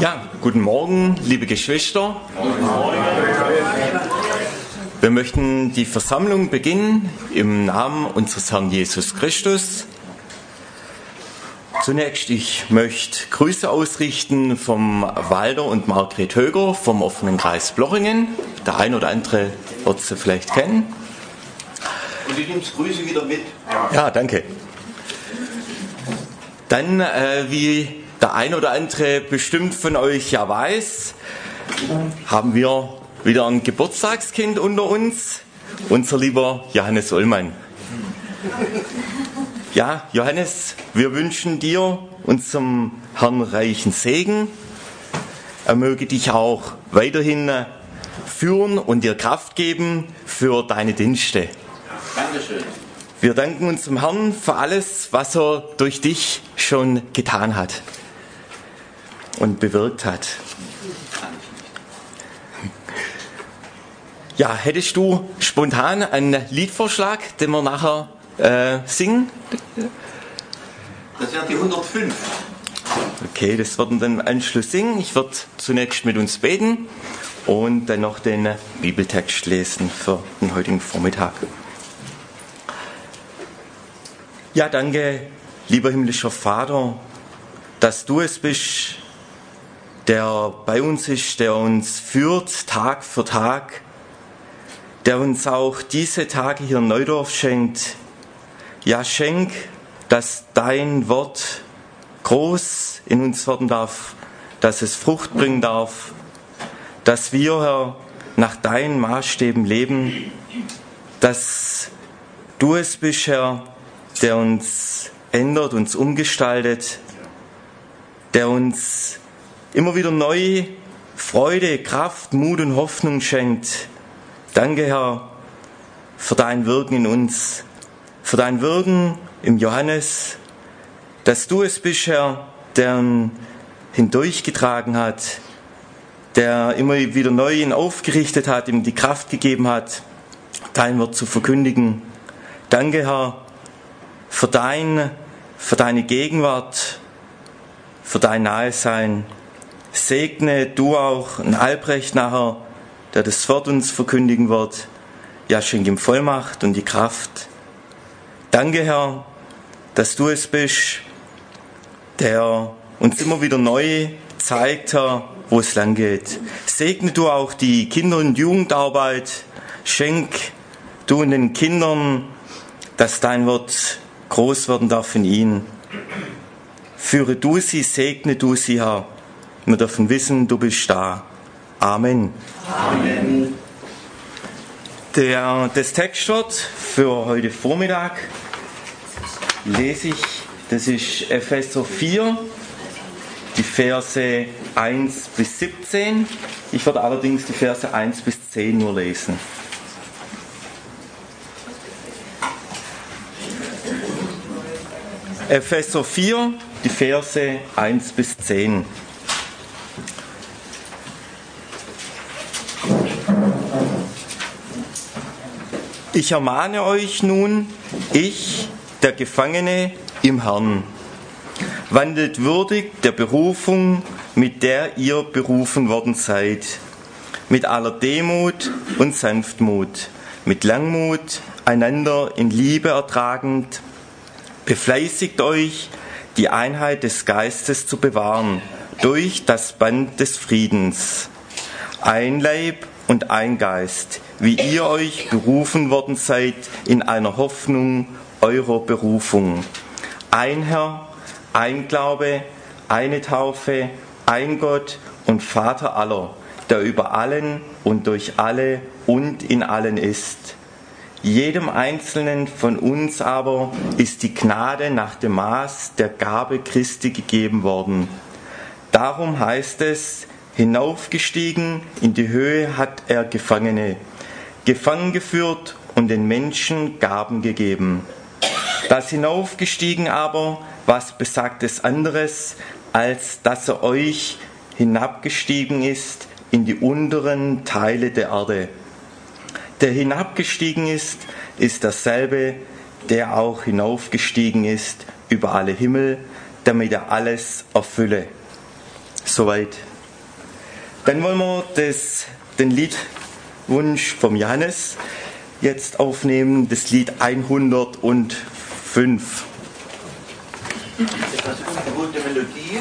Ja, guten Morgen, liebe Geschwister. Wir möchten die Versammlung beginnen im Namen unseres Herrn Jesus Christus. Zunächst, ich möchte Grüße ausrichten vom Walter und Margret Höger vom offenen Kreis Blochingen. Der ein oder andere wird sie vielleicht kennen. Und ich nehme Grüße wieder mit. Ja, danke. Dann, wie der ein oder andere bestimmt von euch ja weiß, haben wir wieder ein Geburtstagskind unter uns, unser lieber Johannes Ullmann. Ja, Johannes, wir wünschen dir, unserem Herrn, reichen Segen. Er möge dich auch weiterhin führen und dir Kraft geben für deine Dienste. Dankeschön. Wir danken unserem Herrn für alles, was er durch dich schon getan hat und bewirkt hat. Ja, hättest du spontan einen Liedvorschlag, den wir nachher singen? Das wäre die 105. Okay, das werden wir dann im Anschluss singen. Ich werde zunächst mit uns beten und dann noch den Bibeltext lesen für den heutigen Vormittag. Ja, danke, lieber himmlischer Vater, dass du es bist, der bei uns ist, der uns führt Tag für Tag, der uns auch diese Tage hier in Neudorf schenkt. Ja, schenk, dass dein Wort groß in uns werden darf, dass es Frucht bringen darf, dass wir, Herr, nach deinen Maßstäben leben, dass du es bist, Herr, der uns ändert, uns umgestaltet, der uns immer wieder neu Freude, Kraft, Mut und Hoffnung schenkt. Danke, Herr, für dein Wirken in uns, für dein Wirken im Johannes, dass du es bist, Herr, der ihn hindurchgetragen hat, der immer wieder neu ihn aufgerichtet hat, ihm die Kraft gegeben hat, dein Wort zu verkündigen. Danke, Herr, für deine Gegenwart, für dein Nahesein. Segne du auch einen Albrecht nachher, der das Wort uns verkündigen wird. Ja, schenk ihm Vollmacht und die Kraft. Danke, Herr, dass du es bist, der uns immer wieder neu zeigt, Herr, wo es lang geht. Segne du auch die Kinder- und Jugendarbeit. Schenk du den Kindern, dass dein Wort groß werden darf in ihnen. Führe du sie, segne du sie, Herr. Wir dürfen wissen, du bist da. Amen. Amen. Das Textwort für heute Vormittag lese ich, das ist Epheser 4, die Verse 1 bis 17. Ich werde allerdings die Verse 1 bis 10 nur lesen. Epheser 4, die Verse 1 bis 10. Ich ermahne euch nun, ich, der Gefangene im Herrn, wandelt würdig der Berufung, mit der ihr berufen worden seid, mit aller Demut und Sanftmut, mit Langmut, einander in Liebe ertragend, befleißigt euch, die Einheit des Geistes zu bewahren, durch das Band des Friedens. Ein Leib und ein Geist, wie ihr euch berufen worden seid in einer Hoffnung eurer Berufung. Ein Herr, ein Glaube, eine Taufe, ein Gott und Vater aller, der über allen und durch alle und in allen ist. Jedem Einzelnen von uns aber ist die Gnade nach dem Maß der Gabe Christi gegeben worden. Darum heißt es, hinaufgestiegen in die Höhe hat er Gefangene, gefangen geführt und den Menschen Gaben gegeben. Das hinaufgestiegen aber, was besagt es anderes, als dass er euch hinabgestiegen ist in die unteren Teile der Erde. Der hinabgestiegen ist, ist derselbe, der auch hinaufgestiegen ist über alle Himmel, damit er alles erfülle. Soweit Dann wollen wir den Liedwunsch vom Johannes jetzt aufnehmen, das Lied 105. Etwas ungewohnte Melodie.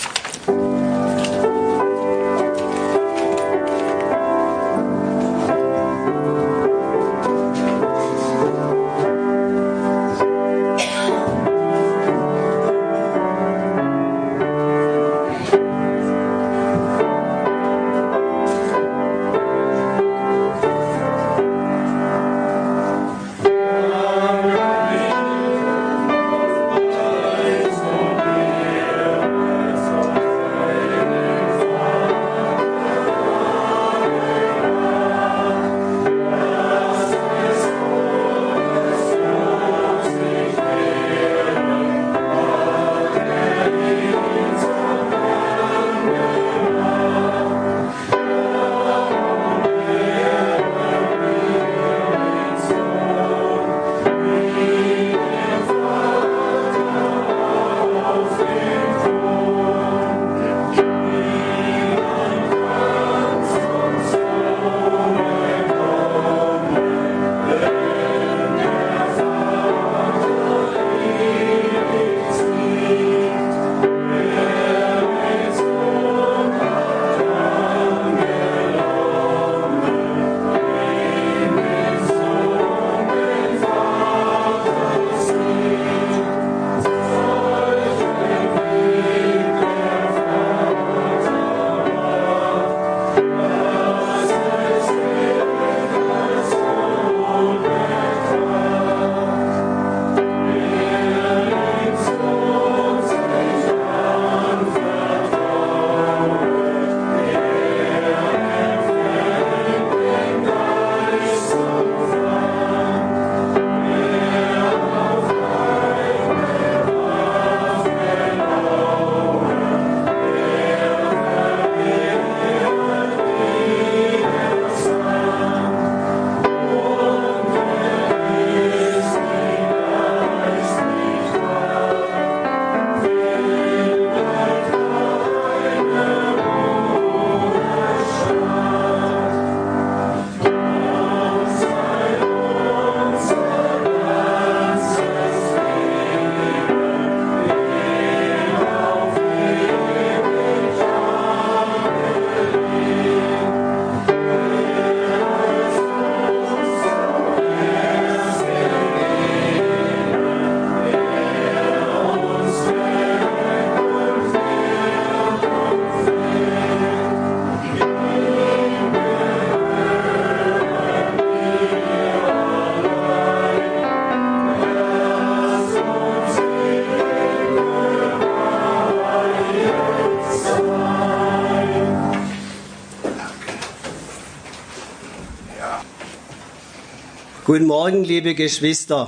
Guten Morgen, liebe Geschwister.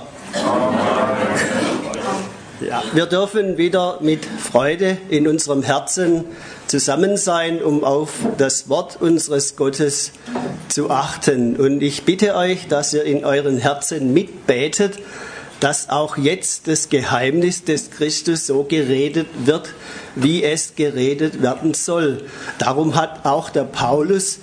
Ja, wir dürfen wieder mit Freude in unserem Herzen zusammen sein, um auf das Wort unseres Gottes zu achten. Und ich bitte euch, dass ihr in euren Herzen mitbetet, dass auch jetzt das Geheimnis des Christus so geredet wird, wie es geredet werden soll. Darum ist auch der Paulus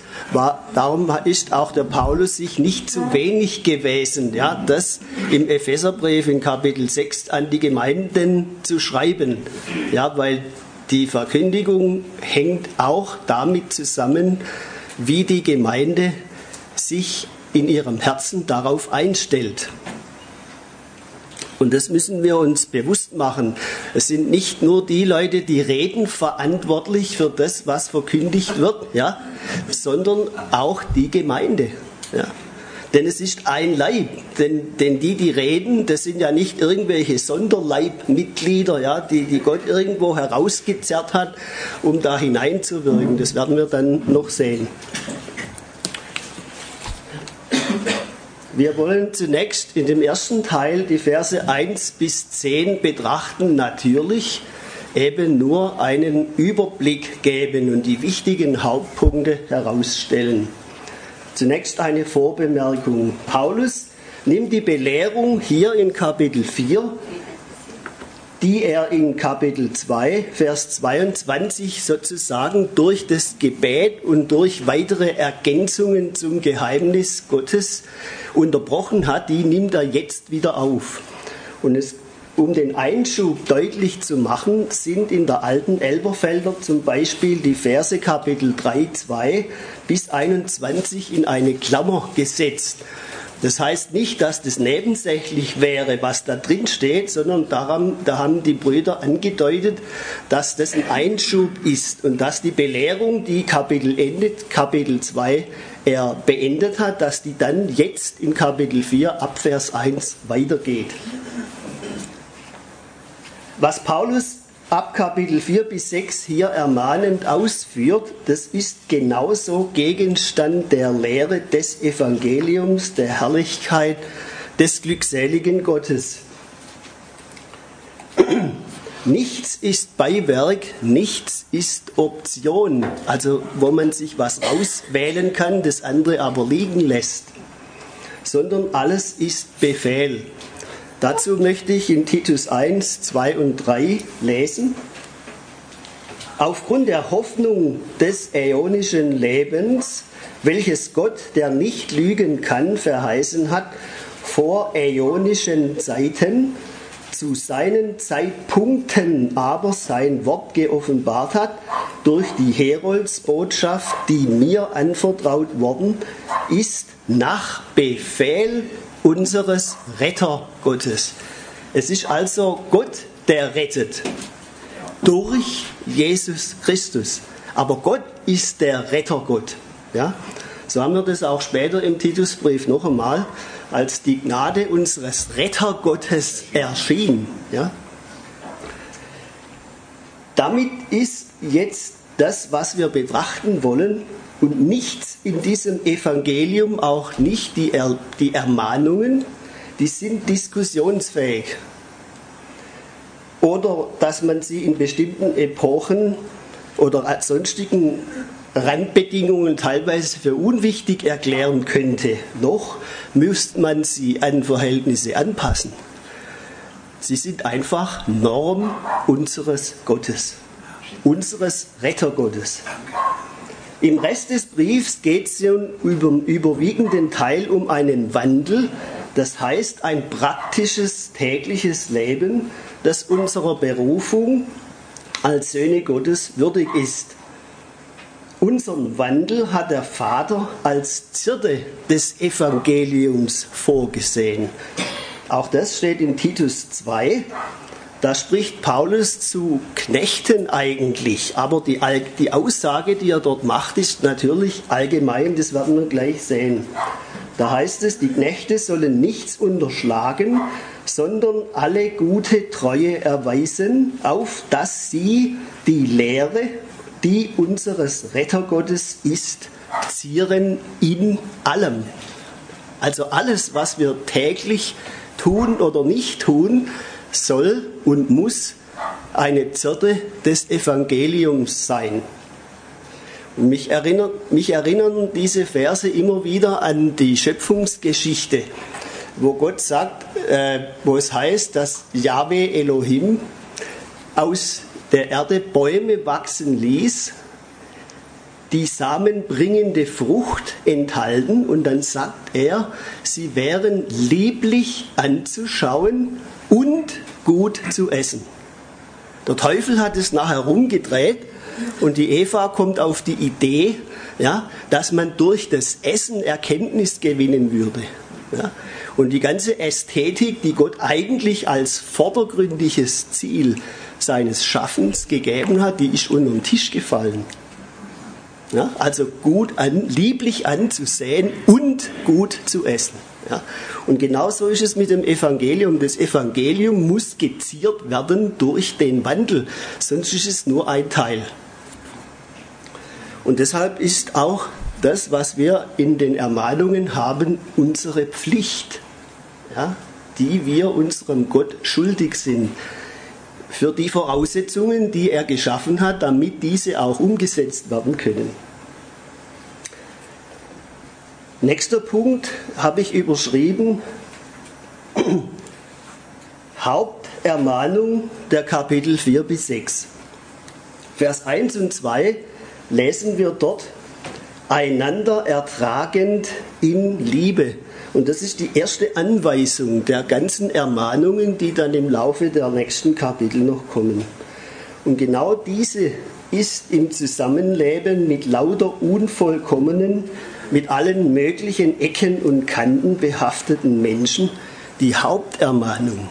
sich nicht zu wenig gewesen, ja, das im Epheserbrief in Kapitel 6 an die Gemeinden zu schreiben, ja, weil die Verkündigung hängt auch damit zusammen, wie die Gemeinde sich in ihrem Herzen darauf einstellt. Und das müssen wir uns bewusst machen. Es sind nicht nur die Leute, die reden, verantwortlich für das, was verkündigt wird, ja, sondern auch die Gemeinde. Ja. Denn es ist ein Leib. Denn die reden, das sind ja nicht irgendwelche Sonderleibmitglieder, ja, die Gott irgendwo herausgezerrt hat, um da hineinzuwirken. Das werden wir dann noch sehen. Wir wollen zunächst in dem ersten Teil die Verse 1 bis 10 betrachten, natürlich eben nur einen Überblick geben und die wichtigen Hauptpunkte herausstellen. Zunächst eine Vorbemerkung. Paulus nimmt die Belehrung hier in Kapitel 4, die er in Kapitel 2, Vers 22 sozusagen durch das Gebet und durch weitere Ergänzungen zum Geheimnis Gottes unterbrochen hat, die nimmt er jetzt wieder auf. Und um den Einschub deutlich zu machen, sind in der alten Elberfelder zum Beispiel die Verse Kapitel 3, 2 bis 21 in eine Klammer gesetzt. Das heißt nicht, dass das nebensächlich wäre, was da drin steht, sondern da haben die Brüder angedeutet, dass das ein Einschub ist und dass die Belehrung, die Kapitel 2 er beendet hat, dass die dann jetzt in Kapitel 4 ab Vers 1 weitergeht. Was Paulus ab Kapitel 4 bis 6 hier ermahnend ausführt, das ist genauso Gegenstand der Lehre des Evangeliums, der Herrlichkeit des glückseligen Gottes. Nichts ist Beiwerk, nichts ist Option, also wo man sich was auswählen kann, das andere aber liegen lässt, sondern alles ist Befehl. Dazu möchte ich in Titus 1, 2 und 3 lesen. Aufgrund der Hoffnung des äonischen Lebens, welches Gott, der nicht lügen kann, verheißen hat, vor äonischen Zeiten, zu seinen Zeitpunkten aber sein Wort geoffenbart hat, durch die Heroldsbotschaft, die mir anvertraut worden ist, nach Befehl unseres Rettergottes. Es ist also Gott, der rettet. Durch Jesus Christus. Aber Gott ist der Rettergott. Ja? So haben wir das auch später im Titusbrief noch einmal, als die Gnade unseres Rettergottes erschien. Ja? Damit ist jetzt das, was wir betrachten wollen, und nichts in diesem Evangelium, auch nicht die Ermahnungen, die sind diskussionsfähig. Oder dass man sie in bestimmten Epochen oder sonstigen Randbedingungen teilweise für unwichtig erklären könnte. Noch müsste man sie an Verhältnisse anpassen. Sie sind einfach Norm unseres Gottes, unseres Rettergottes. Im Rest des Briefs geht es im überwiegenden Teil um einen Wandel, das heißt ein praktisches tägliches Leben, das unserer Berufung als Söhne Gottes würdig ist. Unseren Wandel hat der Vater als Zirte des Evangeliums vorgesehen. Auch das steht in Titus 2. Da spricht Paulus zu Knechten eigentlich, aber die Aussage, die er dort macht, ist natürlich allgemein, das werden wir gleich sehen. Da heißt es, die Knechte sollen nichts unterschlagen, sondern alle gute Treue erweisen, auf dass sie die Lehre, die unseres Rettergottes ist, zieren in allem. Also alles, was wir täglich tun oder nicht tun, soll und muss eine Zirte des Evangeliums sein. Und mich erinnern diese Verse immer wieder an die Schöpfungsgeschichte, wo Gott sagt, wo es heißt, dass Jahwe Elohim aus der Erde Bäume wachsen ließ, die samenbringende Frucht enthalten, und dann sagt er, sie wären lieblich anzuschauen und gut zu essen. Der Teufel hat es nachher rumgedreht und die Eva kommt auf die Idee, ja, dass man durch das Essen Erkenntnis gewinnen würde. Ja. Und die ganze Ästhetik, die Gott eigentlich als vordergründiges Ziel seines Schaffens gegeben hat, die ist unter den Tisch gefallen. Ja, also lieblich anzusehen und gut zu essen. Ja. Und genauso ist es mit dem Evangelium. Das Evangelium muss geziert werden durch den Wandel, sonst ist es nur ein Teil. Und deshalb ist auch das, was wir in den Ermahnungen haben, unsere Pflicht, ja, die wir unserem Gott schuldig sind, für die Voraussetzungen, die er geschaffen hat, damit diese auch umgesetzt werden können. Nächster Punkt habe ich überschrieben, Hauptermahnung der Kapitel 4 bis 6. Vers 1 und 2 lesen wir dort: einander ertragend in Liebe. Und das ist die erste Anweisung der ganzen Ermahnungen, die dann im Laufe der nächsten Kapitel noch kommen. Und genau diese ist im Zusammenleben mit lauter unvollkommenen, mit allen möglichen Ecken und Kanten behafteten Menschen die Hauptermahnung.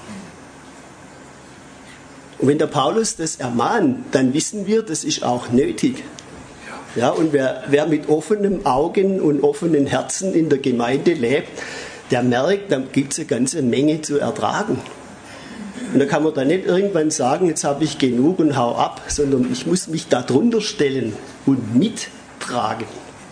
Und wenn der Paulus das ermahnt, dann wissen wir, das ist auch nötig. Ja, und wer mit offenen Augen und offenen Herzen in der Gemeinde lebt, der merkt, da gibt es eine ganze Menge zu ertragen. Und da kann man dann nicht irgendwann sagen, jetzt habe ich genug und hau ab, sondern ich muss mich da drunter stellen und mittragen.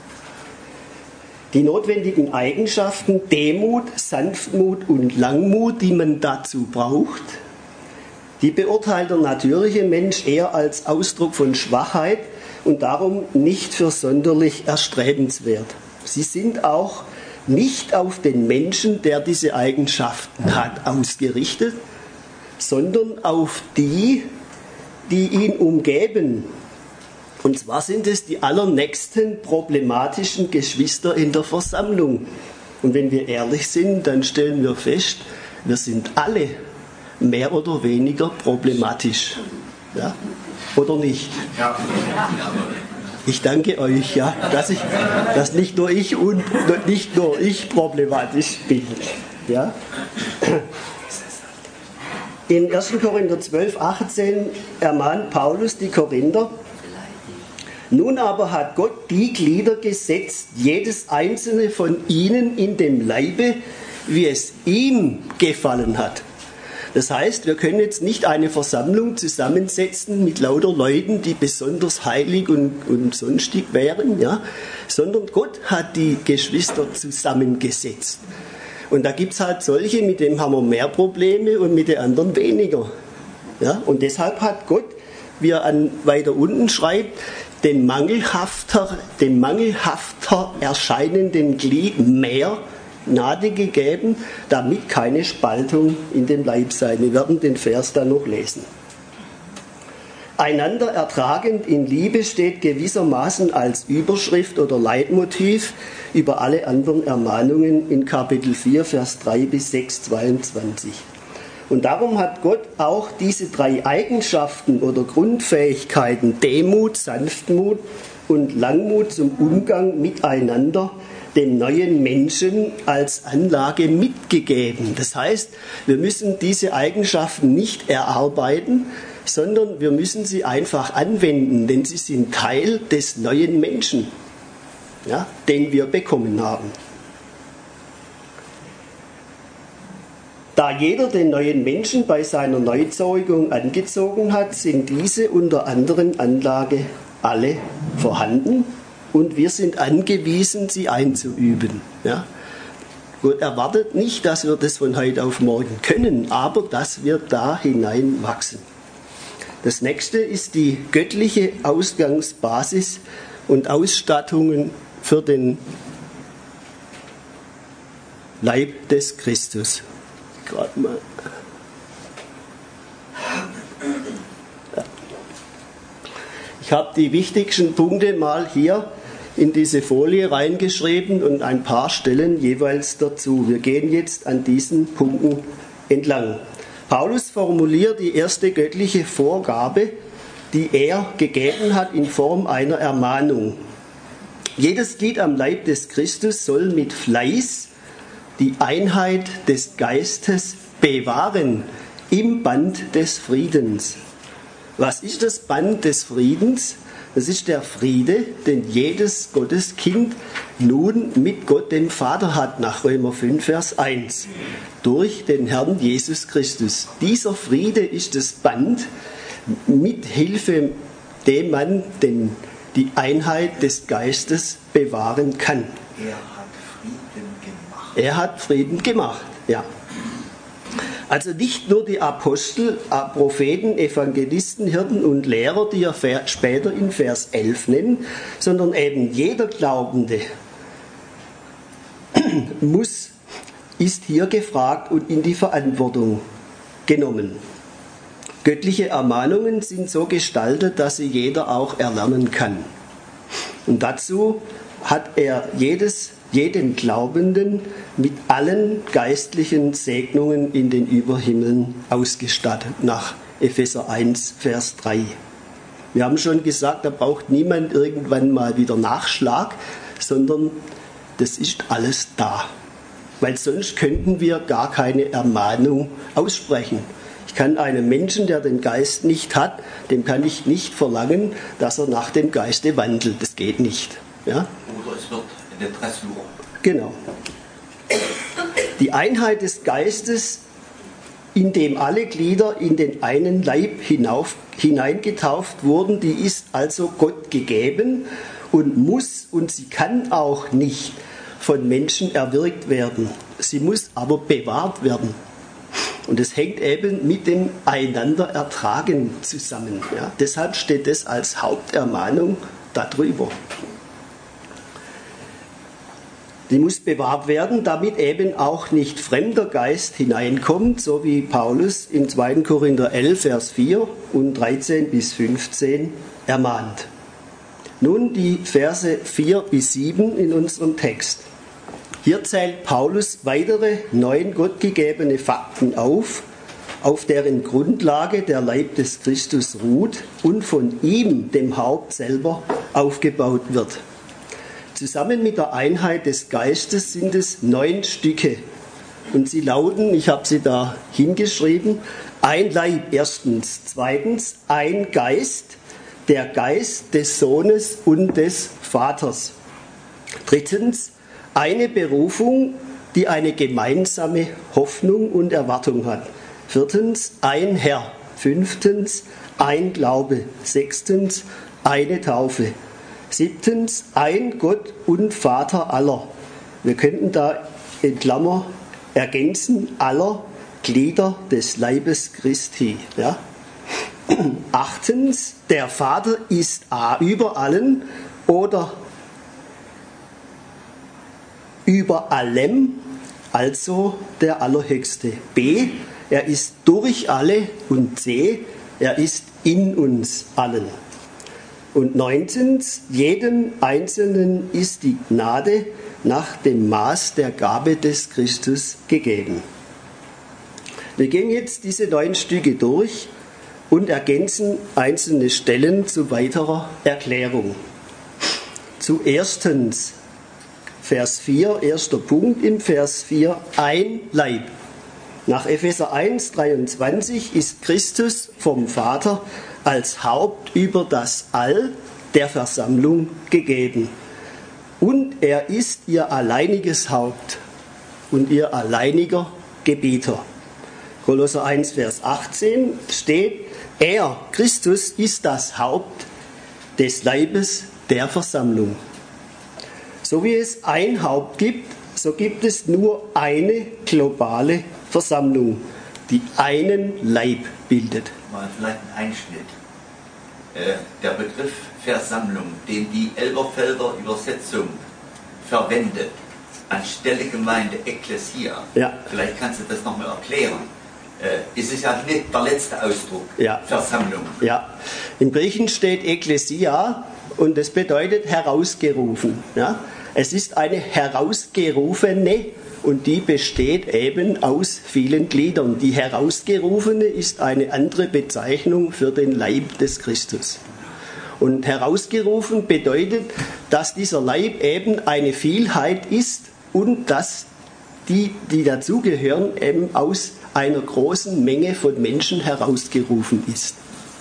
Die notwendigen Eigenschaften Demut, Sanftmut und Langmut, die man dazu braucht, die beurteilt der natürliche Mensch eher als Ausdruck von Schwachheit und darum nicht für sonderlich erstrebenswert. Sie sind auch nicht auf den Menschen, der diese Eigenschaften hat, ausgerichtet, sondern auf die, die ihn umgeben. Und zwar sind es die allernächsten problematischen Geschwister in der Versammlung. Und wenn wir ehrlich sind, dann stellen wir fest, wir sind alle mehr oder weniger problematisch. Ja? Oder nicht? Ja. Ich danke euch, ja, dass nicht nur ich problematisch bin. Ja? In 1. Korinther 12, 18 ermahnt Paulus die Korinther: Nun aber hat Gott die Glieder gesetzt, jedes einzelne von ihnen in dem Leibe, wie es ihm gefallen hat. Das heißt, wir können jetzt nicht eine Versammlung zusammensetzen mit lauter Leuten, die besonders heilig und sonstig wären, ja? Sondern Gott hat die Geschwister zusammengesetzt. Und da gibt es halt solche, mit denen haben wir mehr Probleme und mit den anderen weniger. Ja? Und deshalb hat Gott, wie er weiter unten schreibt, dem mangelhafter erscheinenden Glied mehr Gnade gegeben, damit keine Spaltung in dem Leib sei. Wir werden den Vers dann noch lesen. Einander ertragend in Liebe steht gewissermaßen als Überschrift oder Leitmotiv über alle anderen Ermahnungen in Kapitel 4, Vers 3 bis 6, 22. Und darum hat Gott auch diese drei Eigenschaften oder Grundfähigkeiten, Demut, Sanftmut und Langmut zum Umgang miteinander, dem neuen Menschen als Anlage mitgegeben. Das heißt, wir müssen diese Eigenschaften nicht erarbeiten, sondern wir müssen sie einfach anwenden, denn sie sind Teil des neuen Menschen, ja, den wir bekommen haben. Da jeder den neuen Menschen bei seiner Neuzeugung angezogen hat, sind diese unter anderen Anlage alle vorhanden. Und wir sind angewiesen, sie einzuüben. Ja? Gott erwartet nicht, dass wir das von heute auf morgen können, aber dass wir da hineinwachsen. Das nächste ist die göttliche Ausgangsbasis und Ausstattungen für den Leib des Christus. Gerade mal. Ja. Ich habe die wichtigsten Punkte mal hier in diese Folie reingeschrieben und ein paar Stellen jeweils dazu. Wir gehen jetzt an diesen Punkten entlang. Paulus formuliert die erste göttliche Vorgabe, die er gegeben hat in Form einer Ermahnung. Jedes Glied am Leib des Christus soll mit Fleiß die Einheit des Geistes bewahren im Band des Friedens. Was ist das Band des Friedens? Das ist der Friede, den jedes Gotteskind nun mit Gott dem Vater hat, nach Römer 5, Vers 1, durch den Herrn Jesus Christus. Dieser Friede ist das Band, mit Hilfe dem man die Einheit des Geistes bewahren kann. Er hat Frieden gemacht, ja. Also nicht nur die Apostel, Propheten, Evangelisten, Hirten und Lehrer, die er später in Vers 11 nennt, sondern eben jeder Glaubende ist hier gefragt und in die Verantwortung genommen. Göttliche Ermahnungen sind so gestaltet, dass sie jeder auch erlernen kann. Und dazu hat er jeden Glaubenden mit allen geistlichen Segnungen in den Überhimmeln ausgestattet, nach Epheser 1, Vers 3. Wir haben schon gesagt, da braucht niemand irgendwann mal wieder Nachschlag, sondern das ist alles da. Weil sonst könnten wir gar keine Ermahnung aussprechen. Ich kann einem Menschen, der den Geist nicht hat, dem kann ich nicht verlangen, dass er nach dem Geiste wandelt. Das geht nicht. Ja? Oder es wird in der Dressur. Genau. Die Einheit des Geistes, in dem alle Glieder in den einen Leib hineingetauft wurden, die ist also Gott gegeben und muss und sie kann auch nicht von Menschen erwirkt werden. Sie muss aber bewahrt werden. Und es hängt eben mit dem Einander-Ertragen zusammen. Ja? Deshalb steht es als Hauptermahnung darüber. Die muss bewahrt werden, damit eben auch nicht fremder Geist hineinkommt, so wie Paulus in 2. Korinther 11, Vers 4 und 13 bis 15 ermahnt. Nun die Verse 4 bis 7 in unserem Text. Hier zählt Paulus weitere 9 gottgegebene Fakten auf deren Grundlage der Leib des Christus ruht und von ihm, dem Haupt selber, aufgebaut wird. Zusammen mit der Einheit des Geistes sind es 9 Stücke. Und sie lauten, ich habe sie da hingeschrieben, ein Leib erstens, zweitens ein Geist, der Geist des Sohnes und des Vaters. Drittens eine Berufung, die eine gemeinsame Hoffnung und Erwartung hat. Viertens ein Herr. Fünftens ein Glaube. Sechstens eine Taufe. Siebtens ein Gott und Vater aller. Wir könnten da in Klammer ergänzen, aller Glieder des Leibes Christi. Ja? Achtens, der Vater ist A über allen oder über allem, also der Allerhöchste. B, er ist durch alle und C, er ist in uns allen. Und 19, jedem Einzelnen ist die Gnade nach dem Maß der Gabe des Christus gegeben. Wir gehen jetzt diese 9 Stücke durch und ergänzen einzelne Stellen zu weiterer Erklärung. Zuerstens, Vers 4, erster Punkt im Vers 4, ein Leib. Nach Epheser 1, 23 ist Christus vom Vater als Haupt über das All der Versammlung gegeben. Und er ist ihr alleiniges Haupt und ihr alleiniger Gebieter. Kolosser 1, Vers 18 steht, er, Christus, ist das Haupt des Leibes der Versammlung. So wie es ein Haupt gibt, so gibt es nur eine globale Versammlung, die einen Leib bildet. Mal vielleicht ein Einschnitt. Der Begriff Versammlung, den die Elberfelder Übersetzung verwendet, anstelle Gemeinde Ekklesia, ja. Vielleicht kannst du das nochmal erklären. Ist es ja nicht der letzte Ausdruck, ja. Versammlung. Ja, im Griechen steht Ekklesia und das bedeutet herausgerufen. Ja? Es ist eine herausgerufene und die besteht eben aus vielen Gliedern. Die herausgerufene ist eine andere Bezeichnung für den Leib des Christus. Und herausgerufen bedeutet, dass dieser Leib eben eine Vielheit ist und dass die dazugehören, eben aus einer großen Menge von Menschen herausgerufen ist.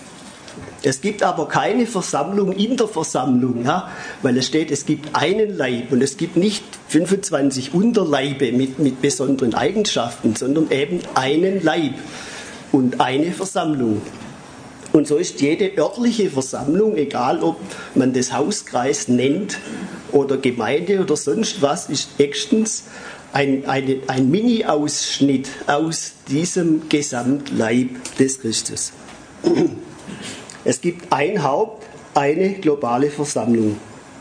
Es gibt aber keine Versammlung in der Versammlung, ja, weil es steht, es gibt einen Leib und es gibt nicht 25 Unterleibe mit besonderen Eigenschaften, sondern eben einen Leib und eine Versammlung. Und so ist jede örtliche Versammlung, egal ob man das Hauskreis nennt oder Gemeinde oder sonst was, ist erstens ein Mini-Ausschnitt aus diesem Gesamtleib des Christus. Es gibt ein Haupt, eine globale Versammlung.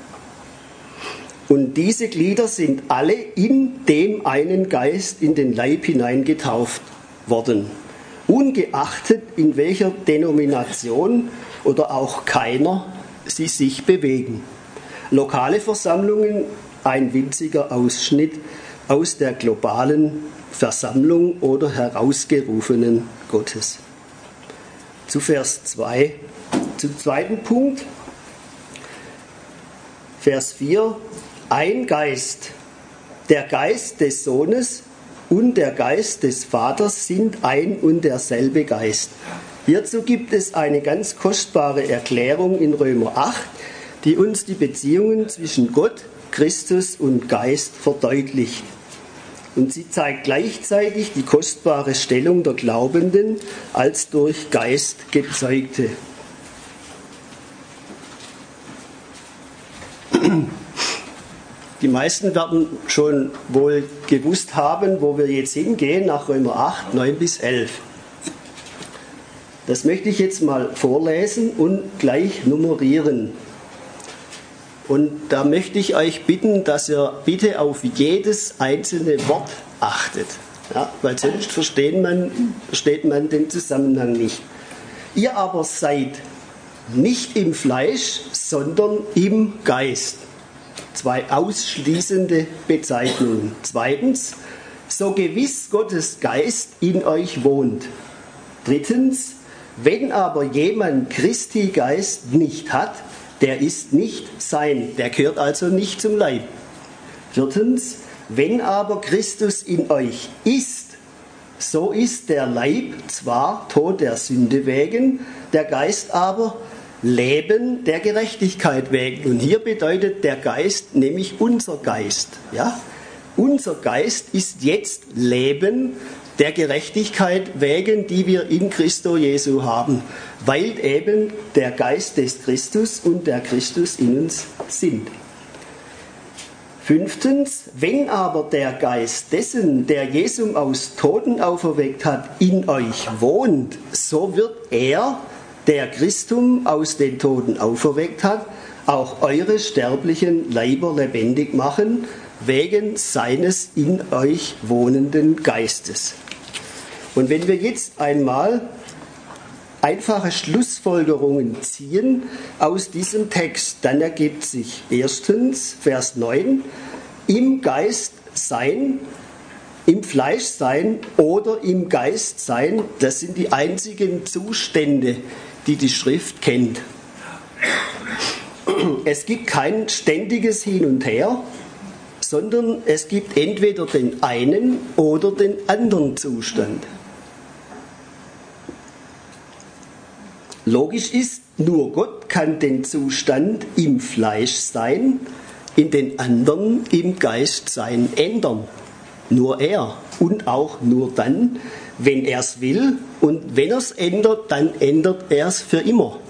Und diese Glieder sind alle in dem einen Geist in den Leib hineingetauft worden. ungeachtet in welcher Denomination oder auch keiner sie sich bewegen. Lokale Versammlungen, ein winziger Ausschnitt aus der globalen Versammlung oder herausgerufenen Gottes. Zum zweiten Punkt, Vers 4, ein Geist, der Geist des Sohnes und der Geist des Vaters sind ein und derselbe Geist. Hierzu gibt es eine ganz kostbare Erklärung in Römer 8, die uns die Beziehungen zwischen Gott, Christus und Geist verdeutlicht. Und sie zeigt gleichzeitig die kostbare Stellung der Glaubenden als durch Geist Gezeugte. Die meisten werden schon wohl gewusst haben, wo wir jetzt hingehen, nach Römer 8, 9 bis 11. Das möchte ich jetzt mal vorlesen und gleich nummerieren. Und da möchte ich euch bitten, dass ihr bitte auf jedes einzelne Wort achtet. Ja, weil sonst versteht man den Zusammenhang nicht. Ihr aber seid nicht im Fleisch, sondern im Geist. 2 ausschließende Bezeichnungen. Zweitens, so gewiss Gottes Geist in euch wohnt. Drittens, wenn aber jemand Christi Geist nicht hat, der ist nicht sein, der gehört also nicht zum Leib. Viertens, wenn aber Christus in euch ist, so ist der Leib zwar Tod der Sünde wegen, der Geist aber Leben der Gerechtigkeit wegen. Und hier bedeutet der Geist nämlich unser Geist. Ja? Unser Geist ist jetzt Leben der Gerechtigkeit wegen, die wir in Christo Jesu haben, weil eben der Geist des Christus und der Christus in uns sind. Fünftens, wenn aber der Geist dessen, der Jesum aus Toten auferweckt hat, in euch wohnt, so wird er, der Christum aus den Toten auferweckt hat, auch eure sterblichen Leiber lebendig machen, wegen seines in euch wohnenden Geistes. Und wenn wir jetzt einmal einfache Schlussfolgerungen ziehen aus diesem Text, dann ergibt sich erstens, Vers 9, im Geist sein, im Fleisch sein oder im Geist sein, das sind die einzigen Zustände, die die Schrift kennt. Es gibt kein ständiges Hin und Her, sondern es gibt entweder den einen oder den anderen Zustand. Logisch ist, nur Gott kann den Zustand im Fleisch sein, in den anderen im Geist sein ändern. Nur er und auch nur dann, wenn er es will, und wenn er es ändert, dann ändert er es für immer.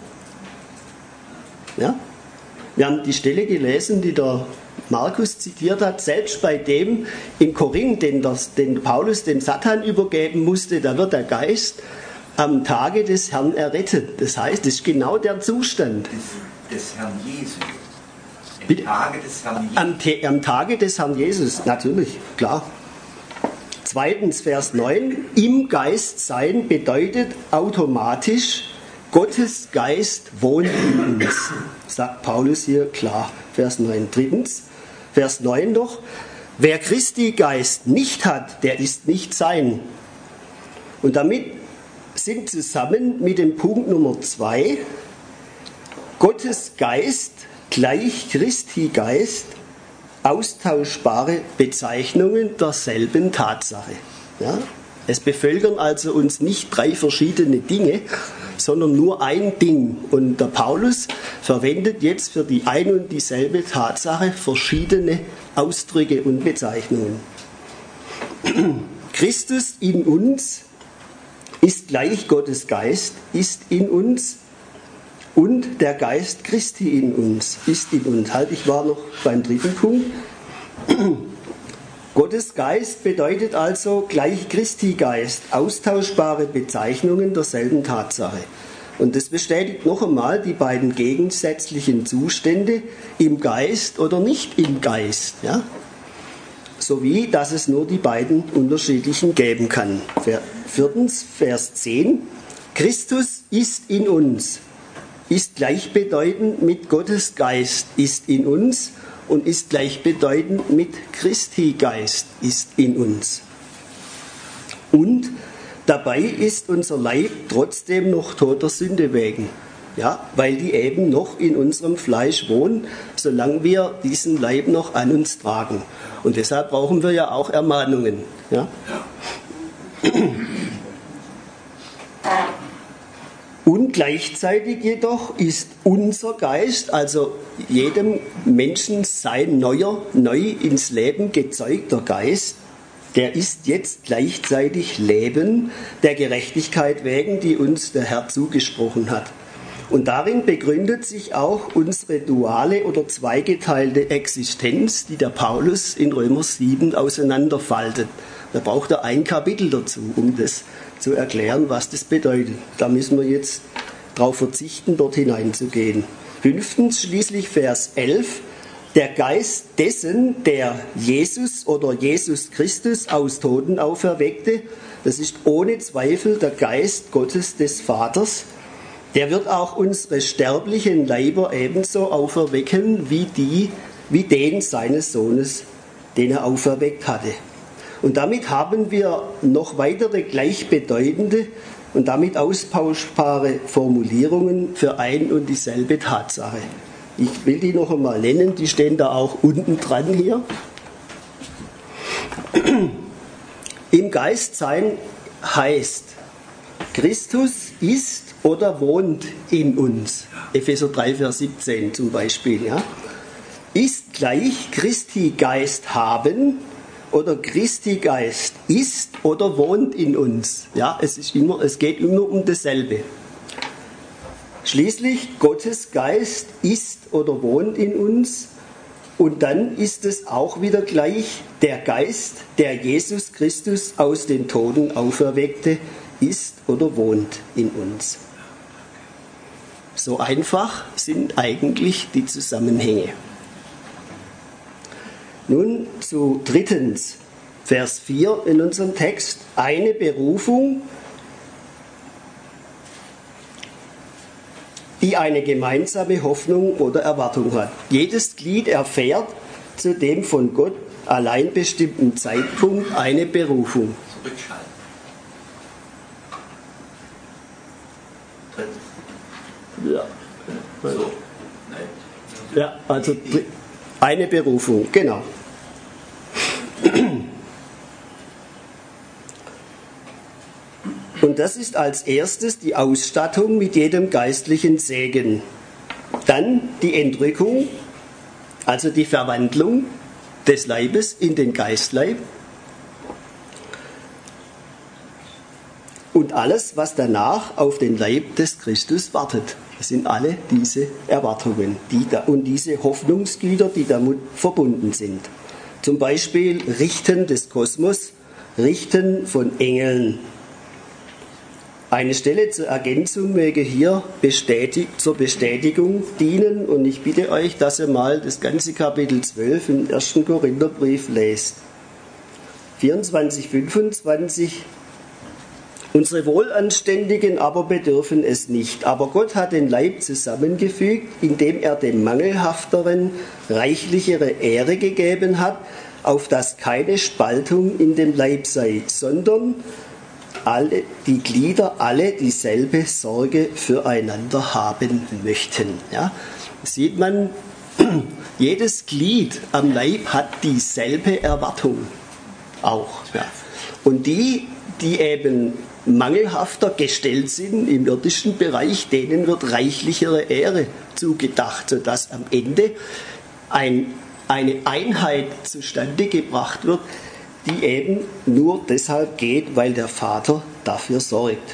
Ja? Wir haben die Stelle gelesen, die der Markus zitiert hat, selbst bei dem in Korinth, den Paulus dem Satan übergeben musste, da wird der Geist am Tage des Herrn errettet. Das heißt, das ist genau der Zustand. Des Herrn Jesus. Am Tage des Herrn Jesus. Am Tage des Herrn Jesus, natürlich, klar. Zweitens, Vers 9, im Geist sein bedeutet automatisch, Gottes Geist wohnt in uns, sagt Paulus hier klar, Vers 9. Drittens, Vers 9 noch, wer Christi Geist nicht hat, der ist nicht sein. Und damit sind zusammen mit dem Punkt Nummer 2, Gottes Geist gleich Christi Geist, austauschbare Bezeichnungen derselben Tatsache. Ja? Es bevölkern also uns nicht 3 verschiedene Dinge, sondern nur ein Ding. Und der Paulus verwendet jetzt für die ein und dieselbe Tatsache verschiedene Ausdrücke und Bezeichnungen. Christus in uns ist gleich Gottes Geist, ist in uns, und der Geist Christi in uns ist in uns. Halt, ich war noch beim dritten Punkt. Gottes Geist bedeutet also gleich Christi Geist, austauschbare Bezeichnungen derselben Tatsache. Und das bestätigt noch einmal die beiden gegensätzlichen Zustände im Geist oder nicht im Geist. Ja? Sowie, dass es nur die beiden unterschiedlichen geben kann. Viertens, Vers 10. Christus ist in uns, ist gleichbedeutend mit Gottes Geist ist in uns und ist gleichbedeutend mit Christi Geist ist in uns. Und dabei ist unser Leib trotzdem noch toter Sünde wegen. Ja, weil die eben noch in unserem Fleisch wohnen, solange wir diesen Leib noch an uns tragen. Und deshalb brauchen wir ja auch Ermahnungen. Ja? Und gleichzeitig jedoch ist unser Geist, also jedem Menschen sein neu ins Leben gezeugter Geist, der ist jetzt gleichzeitig Leben der Gerechtigkeit wegen, die uns der Herr zugesprochen hat. Und darin begründet sich auch unsere duale oder zweigeteilte Existenz, die der Paulus in Römer 7 auseinanderfaltet. Da braucht er ein Kapitel dazu, um das zu erklären, was das bedeutet. Da müssen wir jetzt darauf verzichten, dort hineinzugehen. 5. schließlich Vers 11. Der Geist dessen, der Jesus oder Jesus Christus aus Toten auferweckte, das ist ohne Zweifel der Geist Gottes des Vaters, der wird auch unsere sterblichen Leiber ebenso auferwecken wie den seines Sohnes, den er auferweckt hatte. Und damit haben wir noch weitere gleichbedeutende und damit austauschbare Formulierungen für ein und dieselbe Tatsache. Ich will die noch einmal nennen, die stehen da auch unten dran hier. Im Geist sein heißt, Christus ist oder wohnt in uns. Epheser 3, Vers 17 zum Beispiel. Ja. Ist gleich Christi Geist haben oder Christi Geist ist oder wohnt in uns. Ja, es geht immer um dasselbe. Schließlich Gottes Geist ist oder wohnt in uns und dann ist es auch wieder gleich der Geist, der Jesus Christus aus den Toten auferweckte, ist oder wohnt in uns. So einfach sind eigentlich die Zusammenhänge. Nun zu drittens, Vers 4 in unserem Text, eine Berufung, die eine gemeinsame Hoffnung oder Erwartung hat. Jedes Glied erfährt zu dem von Gott allein bestimmten Zeitpunkt eine Berufung. Zurückschalten. Ja. So. Nein. Ja, also eine Berufung, genau. Und das ist als erstes die Ausstattung mit jedem geistlichen Segen. Dann die Entrückung, also die Verwandlung des Leibes in den Geistleib. Und alles, was danach auf den Leib des Christus wartet. Das sind alle diese Erwartungen und diese Hoffnungsgüter, die damit verbunden sind. Zum Beispiel Richten des Kosmos, Richten von Engeln. Eine Stelle zur Ergänzung möge hier zur Bestätigung dienen und ich bitte euch, dass ihr mal das ganze Kapitel 12 im 1. Korintherbrief lest. 24, 25. Unsere Wohlanständigen aber bedürfen es nicht. Aber Gott hat den Leib zusammengefügt, indem er dem Mangelhafteren reichlichere Ehre gegeben hat, auf dass keine Spaltung in dem Leib sei, sondern alle die Glieder alle dieselbe Sorge füreinander haben möchten. Ja? Sieht man, jedes Glied am Leib hat dieselbe Erwartung auch. Ja? Und die eben mangelhafter gestellt sind im irdischen Bereich, denen wird reichlichere Ehre zugedacht, sodass am Ende eine Einheit zustande gebracht wird, die eben nur deshalb geht, weil der Vater dafür sorgt.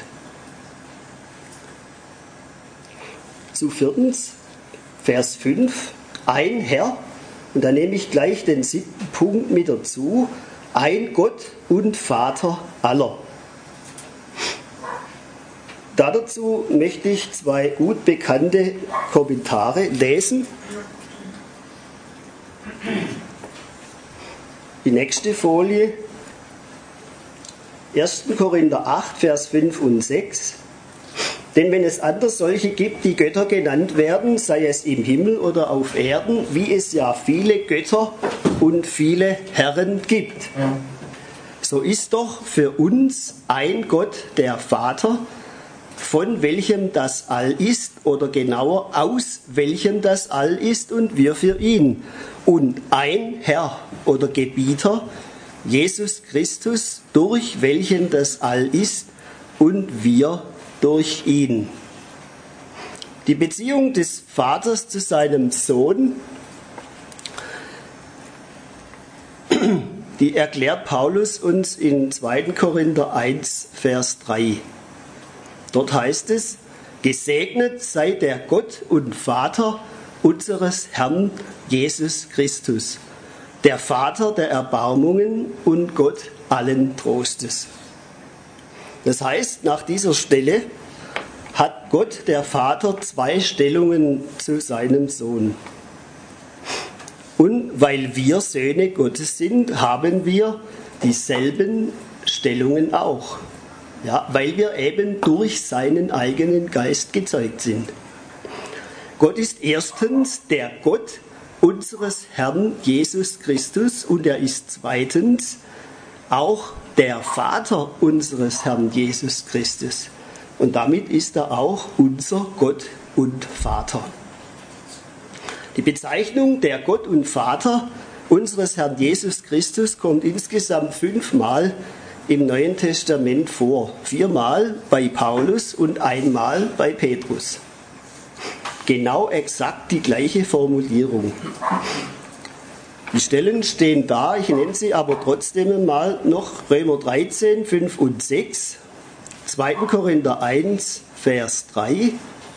Zu viertens, Vers 5, ein Herr, und da nehme ich gleich den 7. Punkt mit dazu, ein Gott und Vater aller. Dazu möchte ich zwei gut bekannte Kommentare lesen. Die nächste Folie. 1. Korinther 8, Vers 5 und 6. Denn wenn es anders solche gibt, die Götter genannt werden, sei es im Himmel oder auf Erden, wie es ja viele Götter und viele Herren gibt, so ist doch für uns ein Gott, der Vater, von welchem das All ist, oder genauer aus welchem das All ist und wir für ihn. Und ein Herr oder Gebieter, Jesus Christus, durch welchen das All ist und wir durch ihn. Die Beziehung des Vaters zu seinem Sohn, die erklärt Paulus uns in 2. Korinther 1, Vers 3. Dort heißt es: Gesegnet sei der Gott und Vater unseres Herrn Jesus Christus, der Vater der Erbarmungen und Gott allen Trostes. Das heißt, nach dieser Stelle hat Gott, der Vater, zwei Stellungen zu seinem Sohn. Und weil wir Söhne Gottes sind, haben wir dieselben Stellungen auch. Ja, weil wir eben durch seinen eigenen Geist gezeugt sind. Gott ist erstens der Gott unseres Herrn Jesus Christus und er ist zweitens auch der Vater unseres Herrn Jesus Christus. Und damit ist er auch unser Gott und Vater. Die Bezeichnung der Gott und Vater unseres Herrn Jesus Christus kommt insgesamt 5-mal im Neuen Testament vor. 4-mal bei Paulus und 1-mal bei Petrus. Genau exakt die gleiche Formulierung. Die Stellen stehen da, ich nenne sie aber trotzdem mal noch: Römer 13, 5 und 6, 2. Korinther 1, Vers 3,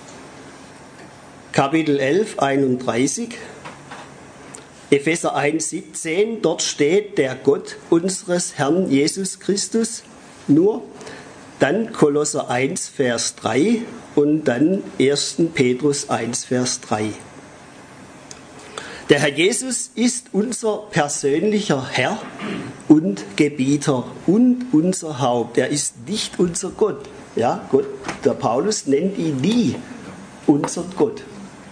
Kapitel 11, 31, Epheser 1, 17, dort steht der Gott unseres Herrn Jesus Christus nur, dann Kolosser 1, Vers 3 und dann 1. Petrus 1, Vers 3. Der Herr Jesus ist unser persönlicher Herr und Gebieter und unser Haupt. Er ist nicht unser Gott. Ja, Gott, der Paulus nennt ihn nie unser Gott.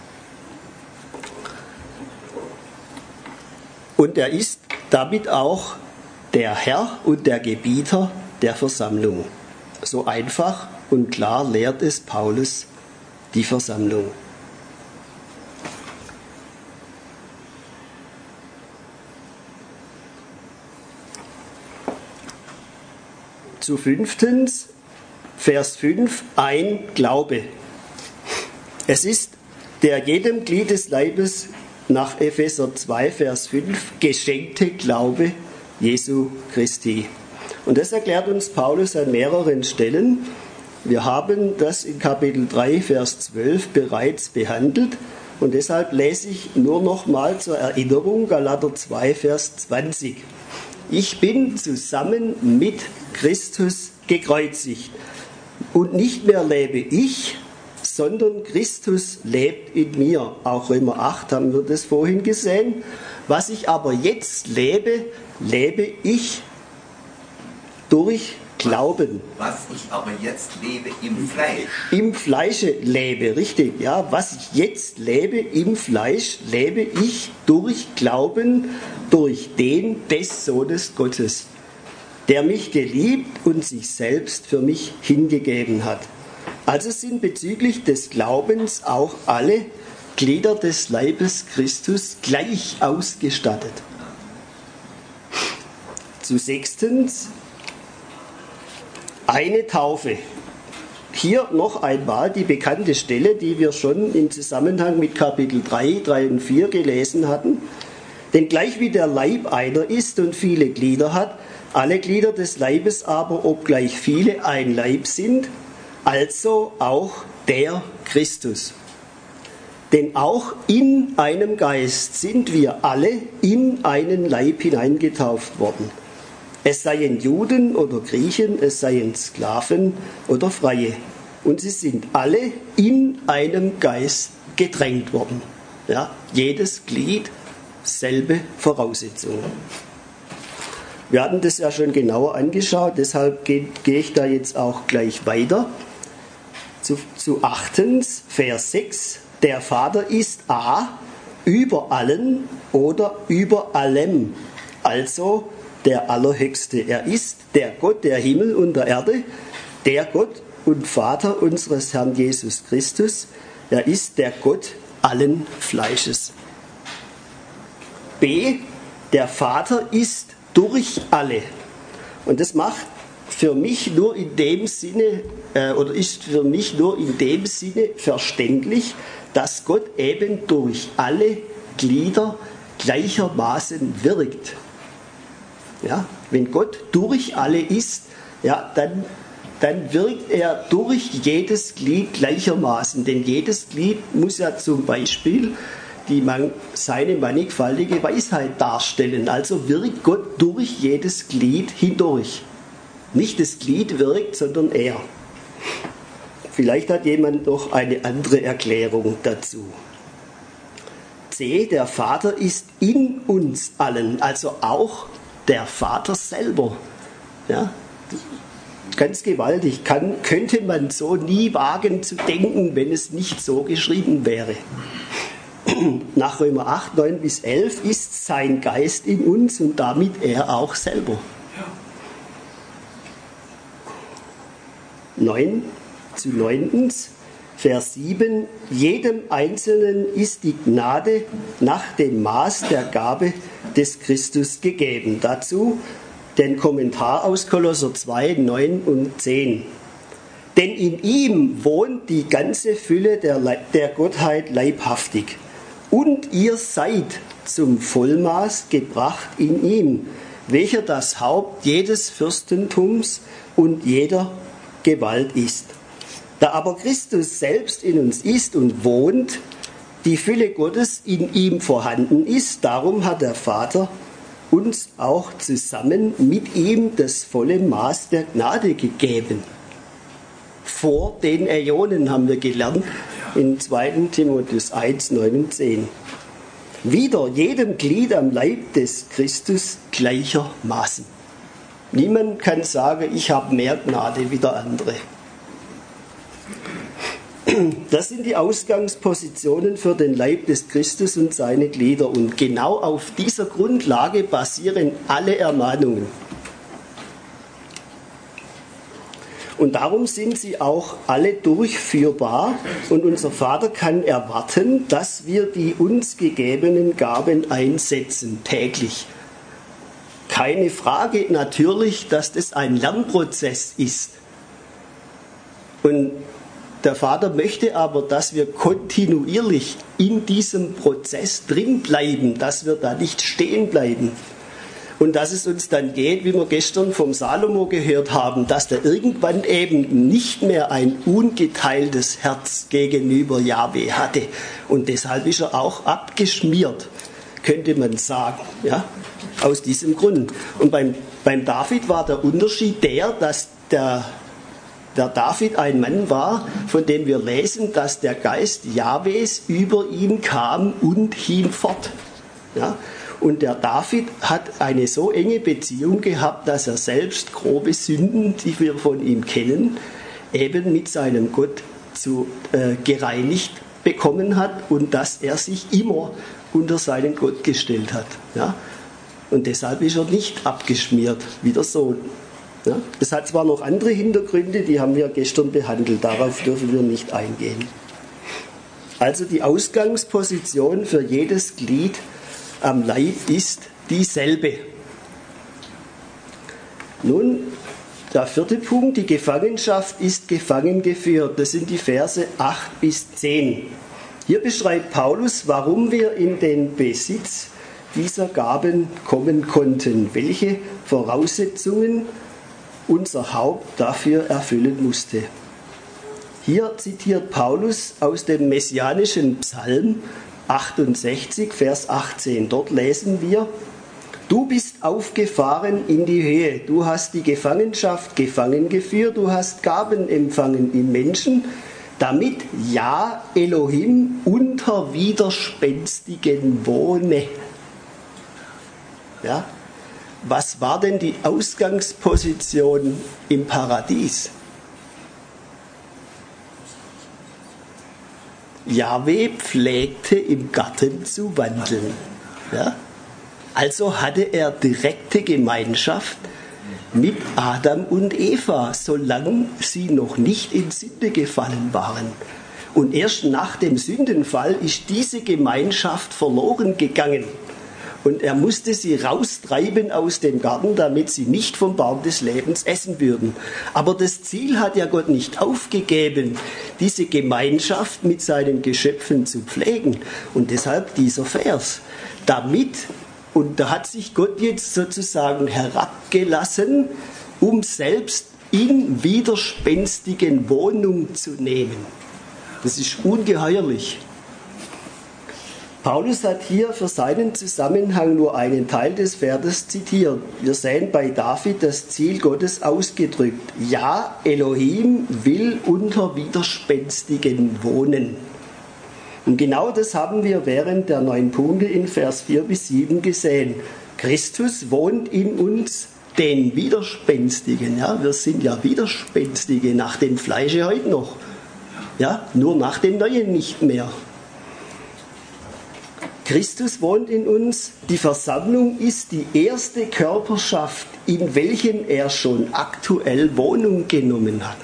Und er ist damit auch der Herr und der Gebieter der Versammlung. So einfach und klar lehrt es Paulus die Versammlung. Zu 5. Vers 5, ein Glaube. Es ist der jedem Glied des Leibes nach Epheser 2, Vers 5 geschenkte Glaube Jesu Christi. Und das erklärt uns Paulus an mehreren Stellen. Wir haben das in Kapitel 3, Vers 12 bereits behandelt. Und deshalb lese ich nur noch mal zur Erinnerung Galater 2, Vers 20. Ich bin zusammen mit Christus gekreuzigt. Und nicht mehr lebe ich, sondern Christus lebt in mir. Auch Römer 8 haben wir das vorhin gesehen. Was ich aber jetzt lebe, lebe ich durch Glauben. Was ich aber jetzt lebe im Fleisch. Im Fleische lebe, richtig. Ja, was ich jetzt lebe im Fleisch, lebe ich durch Glauben, durch den des Sohnes Gottes, der mich geliebt und sich selbst für mich hingegeben hat. Also sind bezüglich des Glaubens auch alle Glieder des Leibes Christus gleich ausgestattet. Zu 6. Eine Taufe. Hier noch einmal die bekannte Stelle, die wir schon im Zusammenhang mit Kapitel 3, 3 und 4 gelesen hatten. Denn gleich wie der Leib einer ist und viele Glieder hat, alle Glieder des Leibes aber, obgleich viele, ein Leib sind, also auch der Christus. Denn auch in einem Geist sind wir alle in einen Leib hineingetauft worden. Es seien Juden oder Griechen, es seien Sklaven oder Freie. Und sie sind alle in einem Geist gedrängt worden. Ja, jedes Glied, selbe Voraussetzungen. Wir hatten das ja schon genauer angeschaut, deshalb gehe ich da jetzt auch gleich weiter. Zu 8. Vers 6. Der Vater ist A, über allen oder über allem, also der Allerhöchste. Er ist der Gott der Himmel und der Erde, der Gott und Vater unseres Herrn Jesus Christus. Er ist der Gott allen Fleisches. B, der Vater ist durch alle. Und das macht für mich nur in dem Sinne, ist für mich nur in dem Sinne verständlich, dass Gott eben durch alle Glieder gleichermaßen wirkt. Ja, wenn Gott durch alle ist, ja, dann wirkt er durch jedes Glied gleichermaßen. Denn jedes Glied muss ja zum Beispiel seine mannigfaltige Weisheit darstellen. Also wirkt Gott durch jedes Glied hindurch. Nicht das Glied wirkt, sondern er. Vielleicht hat jemand noch eine andere Erklärung dazu. C, der Vater ist in uns allen, also auch der Vater selber. Ja, ganz gewaltig. Könnte man so nie wagen zu denken, wenn es nicht so geschrieben wäre. Nach Römer 8, 9 bis 11 ist sein Geist in uns und damit er auch selber. 9. Vers 7. Jedem Einzelnen ist die Gnade nach dem Maß der Gabe des Christus gegeben. Dazu den Kommentar aus Kolosser 2, 9 und 10. Denn in ihm wohnt die ganze Fülle der Gottheit leibhaftig. Und ihr seid zum Vollmaß gebracht in ihm, welcher das Haupt jedes Fürstentums und jeder Gewalt ist. Da aber Christus selbst in uns ist und wohnt, die Fülle Gottes in ihm vorhanden ist, darum hat der Vater uns auch zusammen mit ihm das volle Maß der Gnade gegeben. Vor den Äonen haben wir gelernt in 2. Timotheus 1, 9 und 10. Wieder jedem Glied am Leib des Christus gleichermaßen. Niemand kann sagen, ich habe mehr Gnade wie der andere. Das sind die Ausgangspositionen für den Leib des Christus und seine Glieder. Und genau auf dieser Grundlage basieren alle Ermahnungen. Und darum sind sie auch alle durchführbar. Und unser Vater kann erwarten, dass wir die uns gegebenen Gaben einsetzen, täglich. Keine Frage natürlich, dass das ein Lernprozess ist. Und der Vater möchte aber, dass wir kontinuierlich in diesem Prozess drin bleiben, dass wir da nicht stehen bleiben. Und dass es uns dann geht, wie wir gestern vom Salomo gehört haben, dass der irgendwann eben nicht mehr ein ungeteiltes Herz gegenüber Jahwe hatte. Und deshalb ist er auch abgeschmiert, könnte man sagen, ja, aus diesem Grund. Und beim David war der Unterschied dass der David ein Mann war, von dem wir lesen, dass der Geist Jahwes über ihn kam und hinfort. Ja? Und der David hat eine so enge Beziehung gehabt, dass er selbst grobe Sünden, die wir von ihm kennen, eben mit seinem Gott gereinigt bekommen hat und dass er sich immer unter seinen Gott gestellt hat. Ja? Und deshalb ist er nicht abgeschmiert wie der Sohn. Ja, das hat zwar noch andere Hintergründe, die haben wir gestern behandelt, darauf dürfen wir nicht eingehen. Also die Ausgangsposition für jedes Glied am Leib ist dieselbe. Nun, der 4. Punkt, die Gefangenschaft ist gefangen geführt. Das sind die Verse 8 bis 10. Hier beschreibt Paulus, warum wir in den Besitz dieser Gaben kommen konnten, welche Voraussetzungen unser Haupt dafür erfüllen musste. Hier zitiert Paulus aus dem messianischen Psalm 68, Vers 18. Dort lesen wir: Du bist aufgefahren in die Höhe, du hast die Gefangenschaft gefangen geführt, du hast Gaben empfangen in Menschen, damit ja Elohim unter Widerspenstigen wohne. Ja? was war denn die Ausgangsposition im Paradies? Jahwe pflegte im Garten zu wandeln. Ja? Also hatte er direkte Gemeinschaft mit Adam und Eva, solange sie noch nicht in Sünde gefallen waren. Und erst nach dem Sündenfall ist diese Gemeinschaft verloren gegangen. Und er musste sie raustreiben aus dem Garten, damit sie nicht vom Baum des Lebens essen würden. Aber das Ziel hat ja Gott nicht aufgegeben, diese Gemeinschaft mit seinen Geschöpfen zu pflegen. Und deshalb dieser Vers. Damit, und da hat sich Gott jetzt sozusagen herabgelassen, um selbst in widerspenstigen Wohnung zu nehmen. Das ist ungeheuerlich. Paulus hat hier für seinen Zusammenhang nur einen Teil des Verses zitiert. Wir sehen bei David das Ziel Gottes ausgedrückt. Ja, Elohim will unter Widerspenstigen wohnen. Und genau das haben wir während der 9 Punkte in Vers 4 bis 7 gesehen. Christus wohnt in uns, den Widerspenstigen. Ja, wir sind ja Widerspenstige nach dem Fleische heute noch. Ja, nur nach dem Neuen nicht mehr. Christus wohnt in uns. Die Versammlung ist die erste Körperschaft, in welchen er schon aktuell Wohnung genommen hat.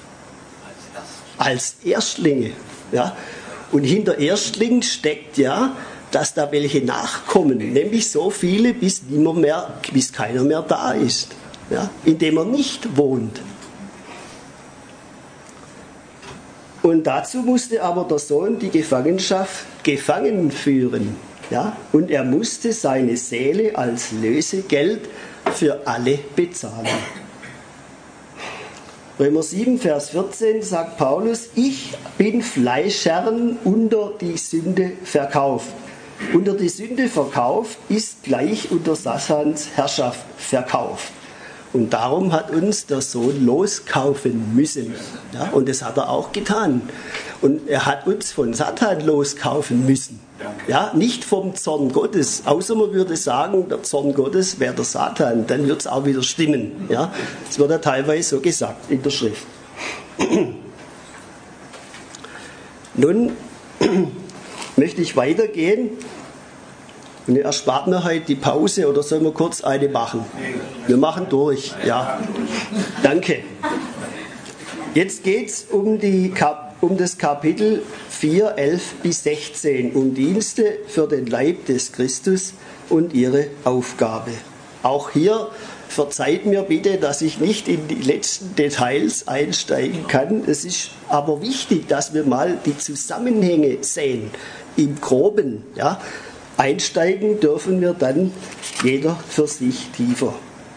Als Erstlinge. Ja. Und hinter Erstlingen steckt ja, dass da welche nachkommen, nämlich so viele, bis keiner mehr da ist, ja, indem er nicht wohnt. Und dazu musste aber der Sohn die Gefangenschaft gefangen führen. Ja? Und er musste seine Seele als Lösegeld für alle bezahlen. Römer 7, Vers 14 sagt Paulus, ich bin Fleischherrn unter die Sünde verkauft. Unter die Sünde verkauft ist gleich unter Satans Herrschaft verkauft. Und darum hat uns der Sohn loskaufen müssen. Ja, und das hat er auch getan. Und er hat uns von Satan loskaufen müssen. Ja, nicht vom Zorn Gottes. Außer man würde sagen, der Zorn Gottes wäre der Satan. Dann wird es auch wieder stimmen. Ja, das wird ja teilweise so gesagt in der Schrift. Nun möchte ich weitergehen. Und ihr erspart mir heute die Pause oder sollen wir kurz eine machen? Wir machen durch, ja. Danke. Jetzt geht es um das Kapitel 4, 11 bis 16, um Dienste für den Leib des Christus und ihre Aufgabe. Auch hier verzeiht mir bitte, dass ich nicht in die letzten Details einsteigen kann. Es ist aber wichtig, dass wir mal die Zusammenhänge sehen, im Groben, ja. Einsteigen dürfen wir dann jeder für sich tiefer.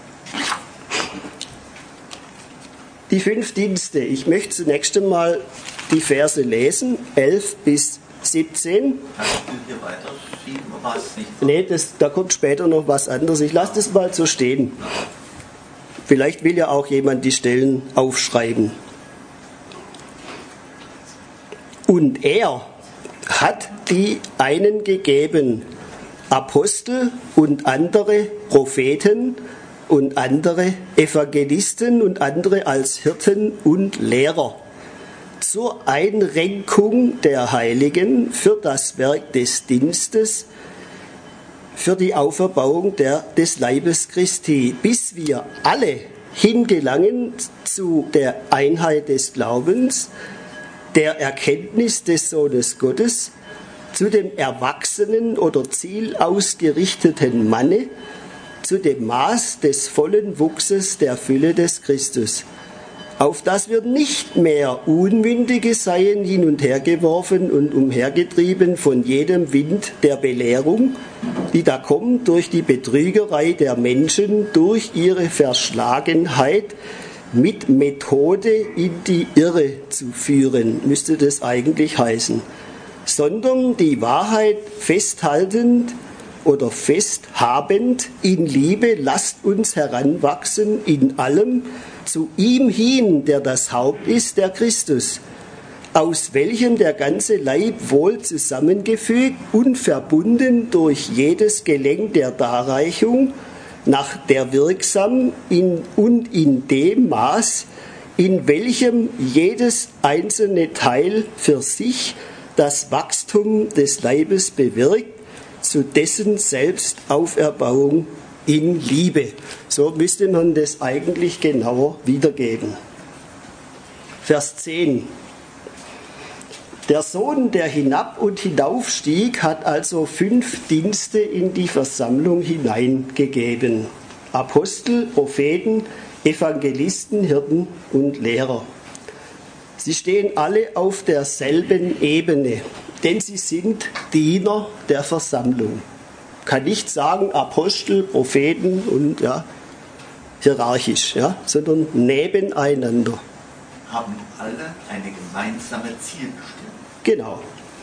Die 5 Dienste. Ich möchte zunächst einmal die Verse lesen, 11 bis 17. Kannst du hier weiterschieben? Nee, da kommt später noch was anderes. Ich lasse das mal so stehen. Vielleicht will ja auch jemand die Stellen aufschreiben. Und er hat die einen gegeben, Apostel und andere Propheten und andere Evangelisten und andere als Hirten und Lehrer, zur Einrenkung der Heiligen für das Werk des Dienstes, für die Auferbauung des Leibes Christi, bis wir alle hingelangen zu der Einheit des Glaubens, der Erkenntnis des Sohnes Gottes, zu dem erwachsenen oder zielausgerichteten Manne, zu dem Maß des vollen Wuchses der Fülle des Christus, auf dass wir nicht mehr Unmündige seien, hin und her geworfen und umhergetrieben von jedem Wind der Belehrung, die da kommt durch die Betrügerei der Menschen, durch ihre Verschlagenheit, mit Methode in die Irre zu führen, müsste das eigentlich heißen, sondern die Wahrheit festhaltend oder festhabend in Liebe, lasst uns heranwachsen in allem zu ihm hin, der das Haupt ist, der Christus, aus welchem der ganze Leib wohl zusammengefügt und verbunden durch jedes Gelenk der Darreichung nach der wirksam und in dem Maß, in welchem jedes einzelne Teil für sich das Wachstum des Leibes bewirkt, zu dessen Selbstauferbauung in Liebe. So müsste man das eigentlich genauer wiedergeben. Vers 10. Der Sohn, der hinab und hinaufstieg, hat also 5 Dienste in die Versammlung hineingegeben. Apostel, Propheten, Evangelisten, Hirten und Lehrer. Sie stehen alle auf derselben Ebene, denn sie sind Diener der Versammlung. Kann nicht sagen Apostel, Propheten und hierarchisch, sondern nebeneinander. Haben alle eine gemeinsame Zielbestimmung. Genau.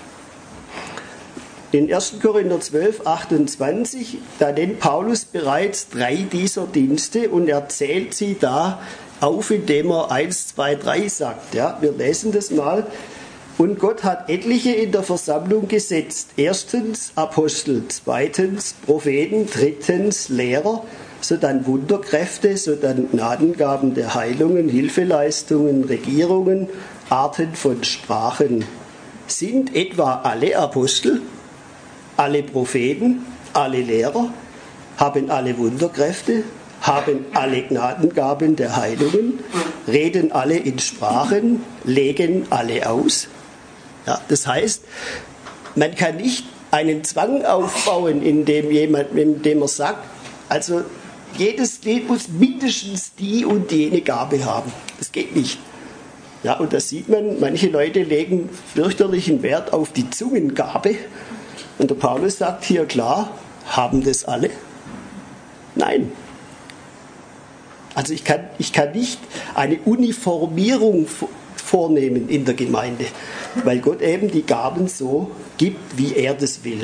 In 1. Korinther 12, 28, da nennt Paulus bereits 3 dieser Dienste und er zählt sie da auf, indem er 1, 2, 3 sagt. Ja, wir lesen das mal. Und Gott hat etliche in der Versammlung gesetzt. 1. Apostel, 2. Propheten, 3. Lehrer, sodann Wunderkräfte, sodann Gnadengaben der Heilungen, Hilfeleistungen, Regierungen, Arten von Sprachen. Sind etwa alle Apostel, alle Propheten, alle Lehrer, haben alle Wunderkräfte, haben alle Gnadengaben der Heilungen, reden alle in Sprachen, legen alle aus? Ja, das heißt, man kann nicht einen Zwang aufbauen, indem er sagt, also jedes Glied muss mindestens die und jene Gabe haben. Das geht nicht. Ja, und da sieht man, manche Leute legen fürchterlichen Wert auf die Zungengabe. Und der Paulus sagt hier klar, haben das alle? Nein. Also ich kann nicht eine Uniformierung vornehmen in der Gemeinde, weil Gott eben die Gaben so gibt, wie er das will.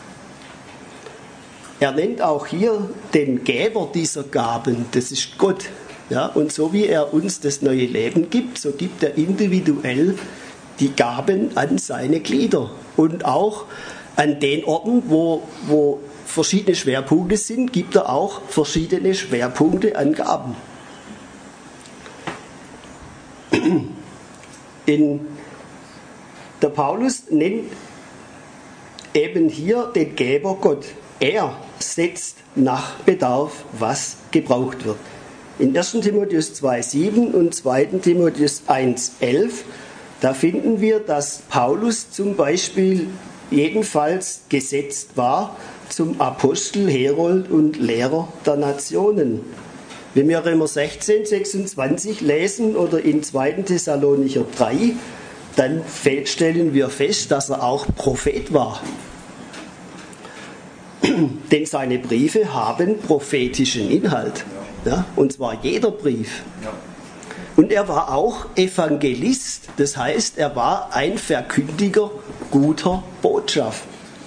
Er nennt auch hier den Geber dieser Gaben, das ist Gott. Ja, und so wie er uns das neue Leben gibt, so gibt er individuell die Gaben an seine Glieder. Und auch an den Orten, wo verschiedene Schwerpunkte sind, gibt er auch verschiedene Schwerpunkte an Gaben. Der Paulus nennt eben hier den Geber Gott. Er setzt nach Bedarf, was gebraucht wird. In 1. Timotheus 2,7 und 2. Timotheus 1,11, da finden wir, dass Paulus zum Beispiel jedenfalls gesetzt war zum Apostel, Herold und Lehrer der Nationen. Wenn wir Römer 16, 26 lesen oder in 2. Thessalonicher 3, dann stellen wir fest, dass er auch Prophet war. Denn seine Briefe haben prophetischen Inhalt. Ja, und zwar jeder Brief. Und er war auch Evangelist, das heißt, er war ein Verkündiger guter Botschaft.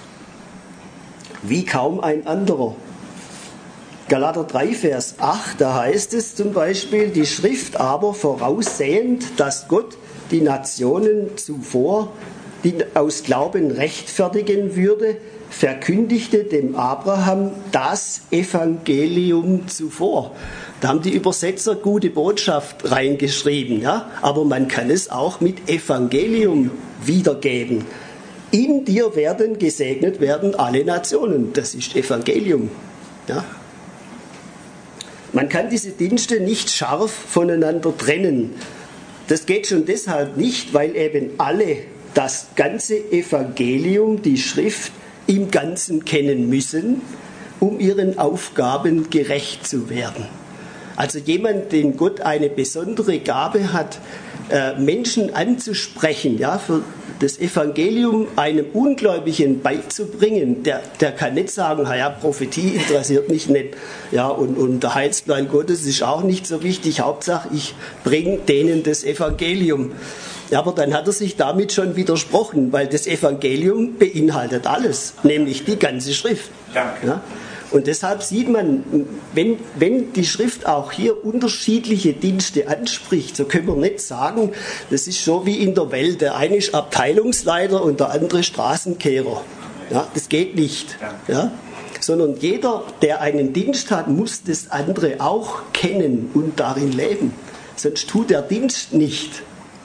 Wie kaum ein anderer. Galater 3, Vers 8, da heißt es zum Beispiel, die Schrift aber voraussehend, dass Gott die Nationen zuvor aus Glauben rechtfertigen würde, verkündigte dem Abraham das Evangelium zuvor. Da haben die Übersetzer gute Botschaft reingeschrieben, ja? Aber man kann es auch mit Evangelium wiedergeben. In dir werden gesegnet werden alle Nationen. Das ist Evangelium. Ja? Man kann diese Dienste nicht scharf voneinander trennen. Das geht schon deshalb nicht, weil eben alle das ganze Evangelium, die Schrift, im Ganzen kennen müssen, um ihren Aufgaben gerecht zu werden. Also jemand, den Gott eine besondere Gabe hat, Menschen anzusprechen, ja, für das Evangelium einem Ungläubigen beizubringen, der kann nicht sagen, ja, Prophetie interessiert mich nicht, ja, und der Heilsplan Gottes ist auch nicht so wichtig, Hauptsache ich bringe denen das Evangelium. Aber dann hat er sich damit schon widersprochen, weil das Evangelium beinhaltet alles, nämlich die ganze Schrift. Danke. Ja? Und deshalb sieht man, wenn die Schrift auch hier unterschiedliche Dienste anspricht, so können wir nicht sagen, das ist so wie in der Welt, der eine ist Abteilungsleiter und der andere Straßenkehrer. Ja, das geht nicht. Ja? sondern jeder, der einen Dienst hat, muss das andere auch kennen und darin leben. Sonst tut der Dienst nicht.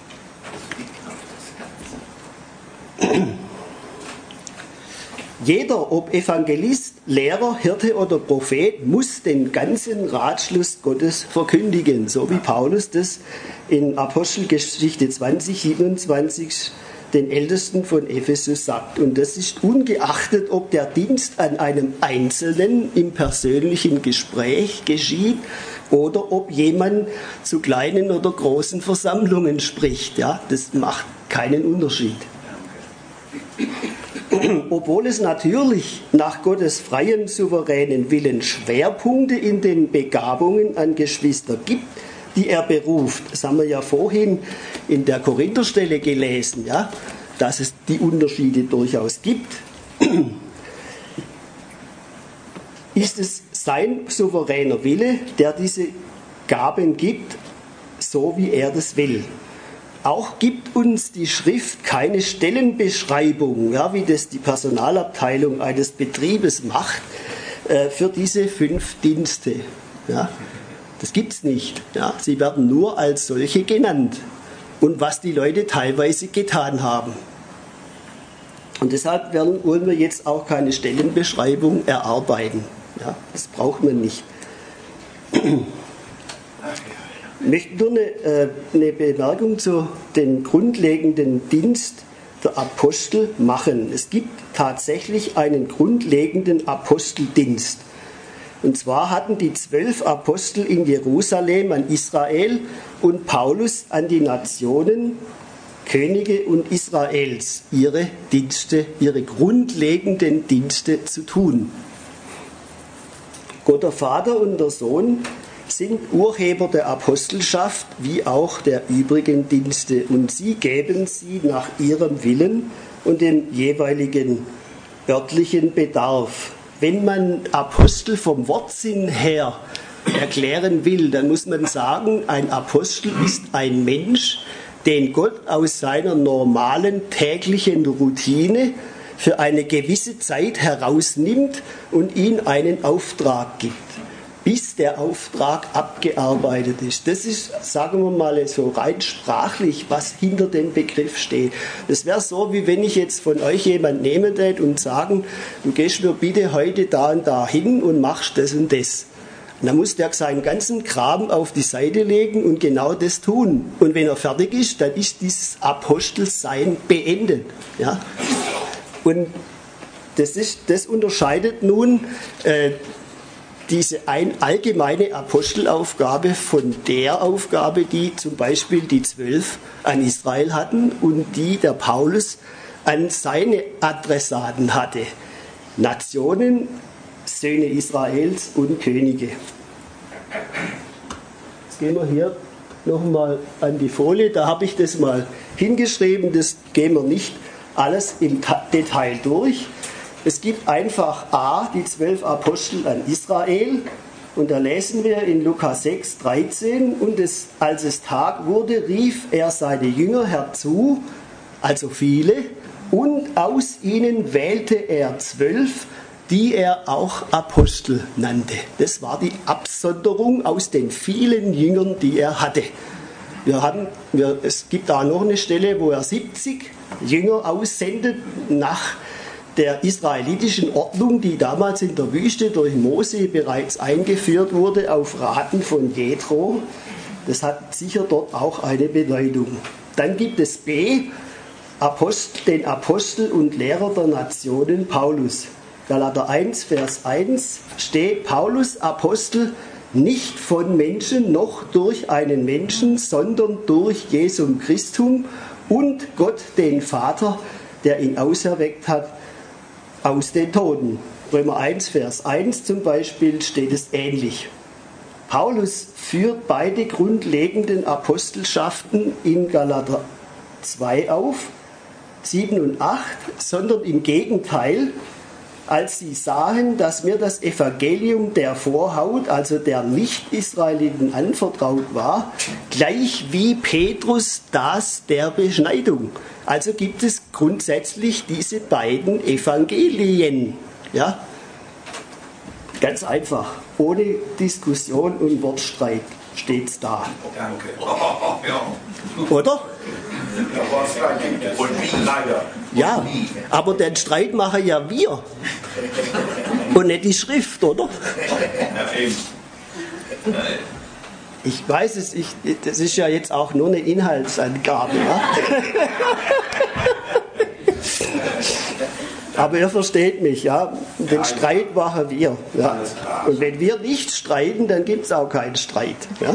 Jeder, ob Evangelist, Lehrer, Hirte oder Prophet, muss den ganzen Ratschluss Gottes verkündigen, so wie Paulus das in Apostelgeschichte 20, 27 den Ältesten von Ephesus sagt. Und das ist ungeachtet, ob der Dienst an einem Einzelnen im persönlichen Gespräch geschieht oder ob jemand zu kleinen oder großen Versammlungen spricht. Ja, das macht keinen Unterschied. Obwohl es natürlich nach Gottes freiem, souveränen Willen Schwerpunkte in den Begabungen an Geschwister gibt, die er beruft. Das haben wir ja vorhin in der Korintherstelle gelesen, ja, dass es die Unterschiede durchaus gibt. Ist es sein souveräner Wille, der diese Gaben gibt, so wie er das will. Auch gibt uns die Schrift keine Stellenbeschreibung, ja, wie das die Personalabteilung eines Betriebes macht, für diese 5 Dienste. Ja. Das gibt es nicht. Ja. Sie werden nur als solche genannt. Und was die Leute teilweise getan haben. Und deshalb wollen wir jetzt auch keine Stellenbeschreibung erarbeiten. Ja. Das braucht man nicht. Ich möchte nur eine Bemerkung zu dem grundlegenden Dienst der Apostel machen. Es gibt tatsächlich einen grundlegenden Aposteldienst. Und zwar hatten die 12 Apostel in Jerusalem an Israel und Paulus an die Nationen, Könige und Israels ihre Dienste, ihre grundlegenden Dienste zu tun. Gott der Vater und der Sohn sind Urheber der Apostelschaft wie auch der übrigen Dienste und sie geben sie nach ihrem Willen und dem jeweiligen örtlichen Bedarf. Wenn man Apostel vom Wortsinn her erklären will, dann muss man sagen, ein Apostel ist ein Mensch, den Gott aus seiner normalen täglichen Routine für eine gewisse Zeit herausnimmt und ihm einen Auftrag gibt, bis der Auftrag abgearbeitet ist. Das ist, sagen wir mal so rein sprachlich, was hinter dem Begriff steht. Das wäre so, wie wenn ich jetzt von euch jemand nehmen würde und sagen, du gehst mir bitte heute da und da hin und machst das und das. Und dann muss der seinen ganzen Kram auf die Seite legen und genau das tun. Und wenn er fertig ist, dann ist dieses Apostelsein beendet. Ja? Und das unterscheidet nun diese allgemeine Apostelaufgabe von der Aufgabe, die zum Beispiel die 12 an Israel hatten und die der Paulus an seine Adressaten hatte. Nationen, Söhne Israels und Könige. Jetzt gehen wir hier nochmal an die Folie, da habe ich das mal hingeschrieben, das gehen wir nicht alles im Detail durch. Es gibt einfach A, die 12 Apostel an Israel, und da lesen wir in Lukas 6, 13, und als es Tag wurde, rief er seine Jünger herzu, also viele, und aus ihnen wählte er 12, die er auch Apostel nannte. Das war die Absonderung aus den vielen Jüngern, die er hatte. Es gibt da noch eine Stelle, wo er 70 Jünger aussendet nach der israelitischen Ordnung, die damals in der Wüste durch Mose bereits eingeführt wurde, auf Raten von Jethro. Das hat sicher dort auch eine Bedeutung. Dann gibt es B, den Apostel und Lehrer der Nationen Paulus. Galater 1, Vers 1 steht, Paulus, Apostel, nicht von Menschen noch durch einen Menschen, sondern durch Jesum Christum und Gott den Vater, der ihn auserweckt hat aus den Toten. Römer 1, Vers 1 zum Beispiel steht es ähnlich. Paulus führt beide grundlegenden Apostelschaften in Galater 2 auf, 7 und 8, sondern im Gegenteil, als sie sahen, dass mir das Evangelium der Vorhaut, also der Nicht-Israeliten anvertraut war, gleich wie Petrus das der Beschneidung. Also gibt es grundsätzlich diese beiden Evangelien. Ja? Ganz einfach, ohne Diskussion und Wortstreit steht's da. Danke. Oder? Und wie? Leider. Ja, aber den Streit machen ja wir. Und nicht die Schrift, oder? Ja, eben. Ich weiß es, das ist ja jetzt auch nur eine Inhaltsangabe. Ja? Aber ihr versteht mich, ja. Den Streit machen wir. Ja. Und wenn wir nicht streiten, dann gibt es auch keinen Streit. Ja.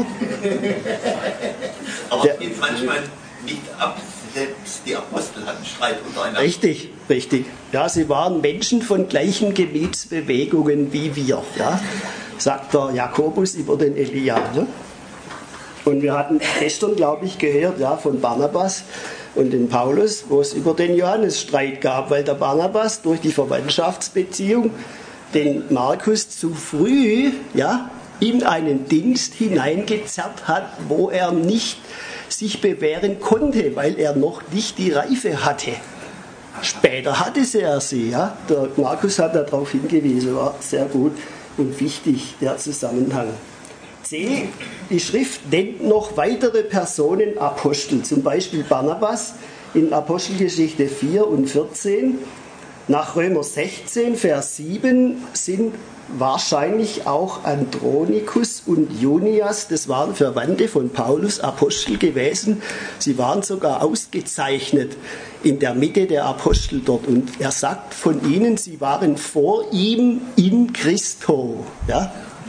Aber es geht manchmal nicht ab, selbst die Apostel hatten Streit untereinander. Richtig, richtig. Ja, sie waren Menschen von gleichen Gemütsbewegungen wie wir. Ja. Sagt der Jakobus über den Elia. Ne? Und wir hatten gestern, glaube ich, gehört, ja, von Barnabas und den Paulus, wo es über den Johannes Streit gab, weil der Barnabas durch die Verwandtschaftsbeziehung den Markus zu früh, ja, in einen Dienst hineingezerrt hat, wo er nicht sich bewähren konnte, weil er noch nicht die Reife hatte. Später hatte er sie. Ja. Der Markus hat darauf hingewiesen, war sehr gut und wichtig, der Zusammenhang. C. Die Schrift nennt noch weitere Personen Apostel, zum Beispiel Barnabas in Apostelgeschichte 4 und 14. Nach Römer 16, Vers 7 sind wahrscheinlich auch Andronikus und Junias, das waren Verwandte von Paulus, Apostel gewesen. Sie waren sogar ausgezeichnet in der Mitte der Apostel dort. Und er sagt von ihnen, sie waren vor ihm in Christo. Ja?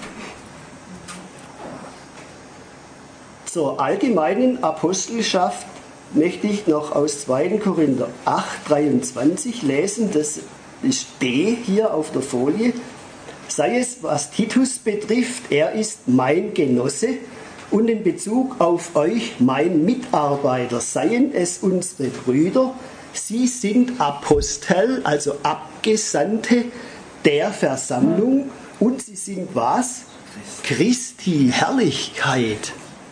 Zur allgemeinen Apostelschaft möchte ich noch aus 2. Korinther 8,23 lesen. Das ist D hier auf der Folie. Sei es, was Titus betrifft, er ist mein Genosse und in Bezug auf euch mein Mitarbeiter. Seien es unsere Brüder, sie sind Apostel, also Abgesandte der Versammlung und sie sind was? Christi Herrlichkeit.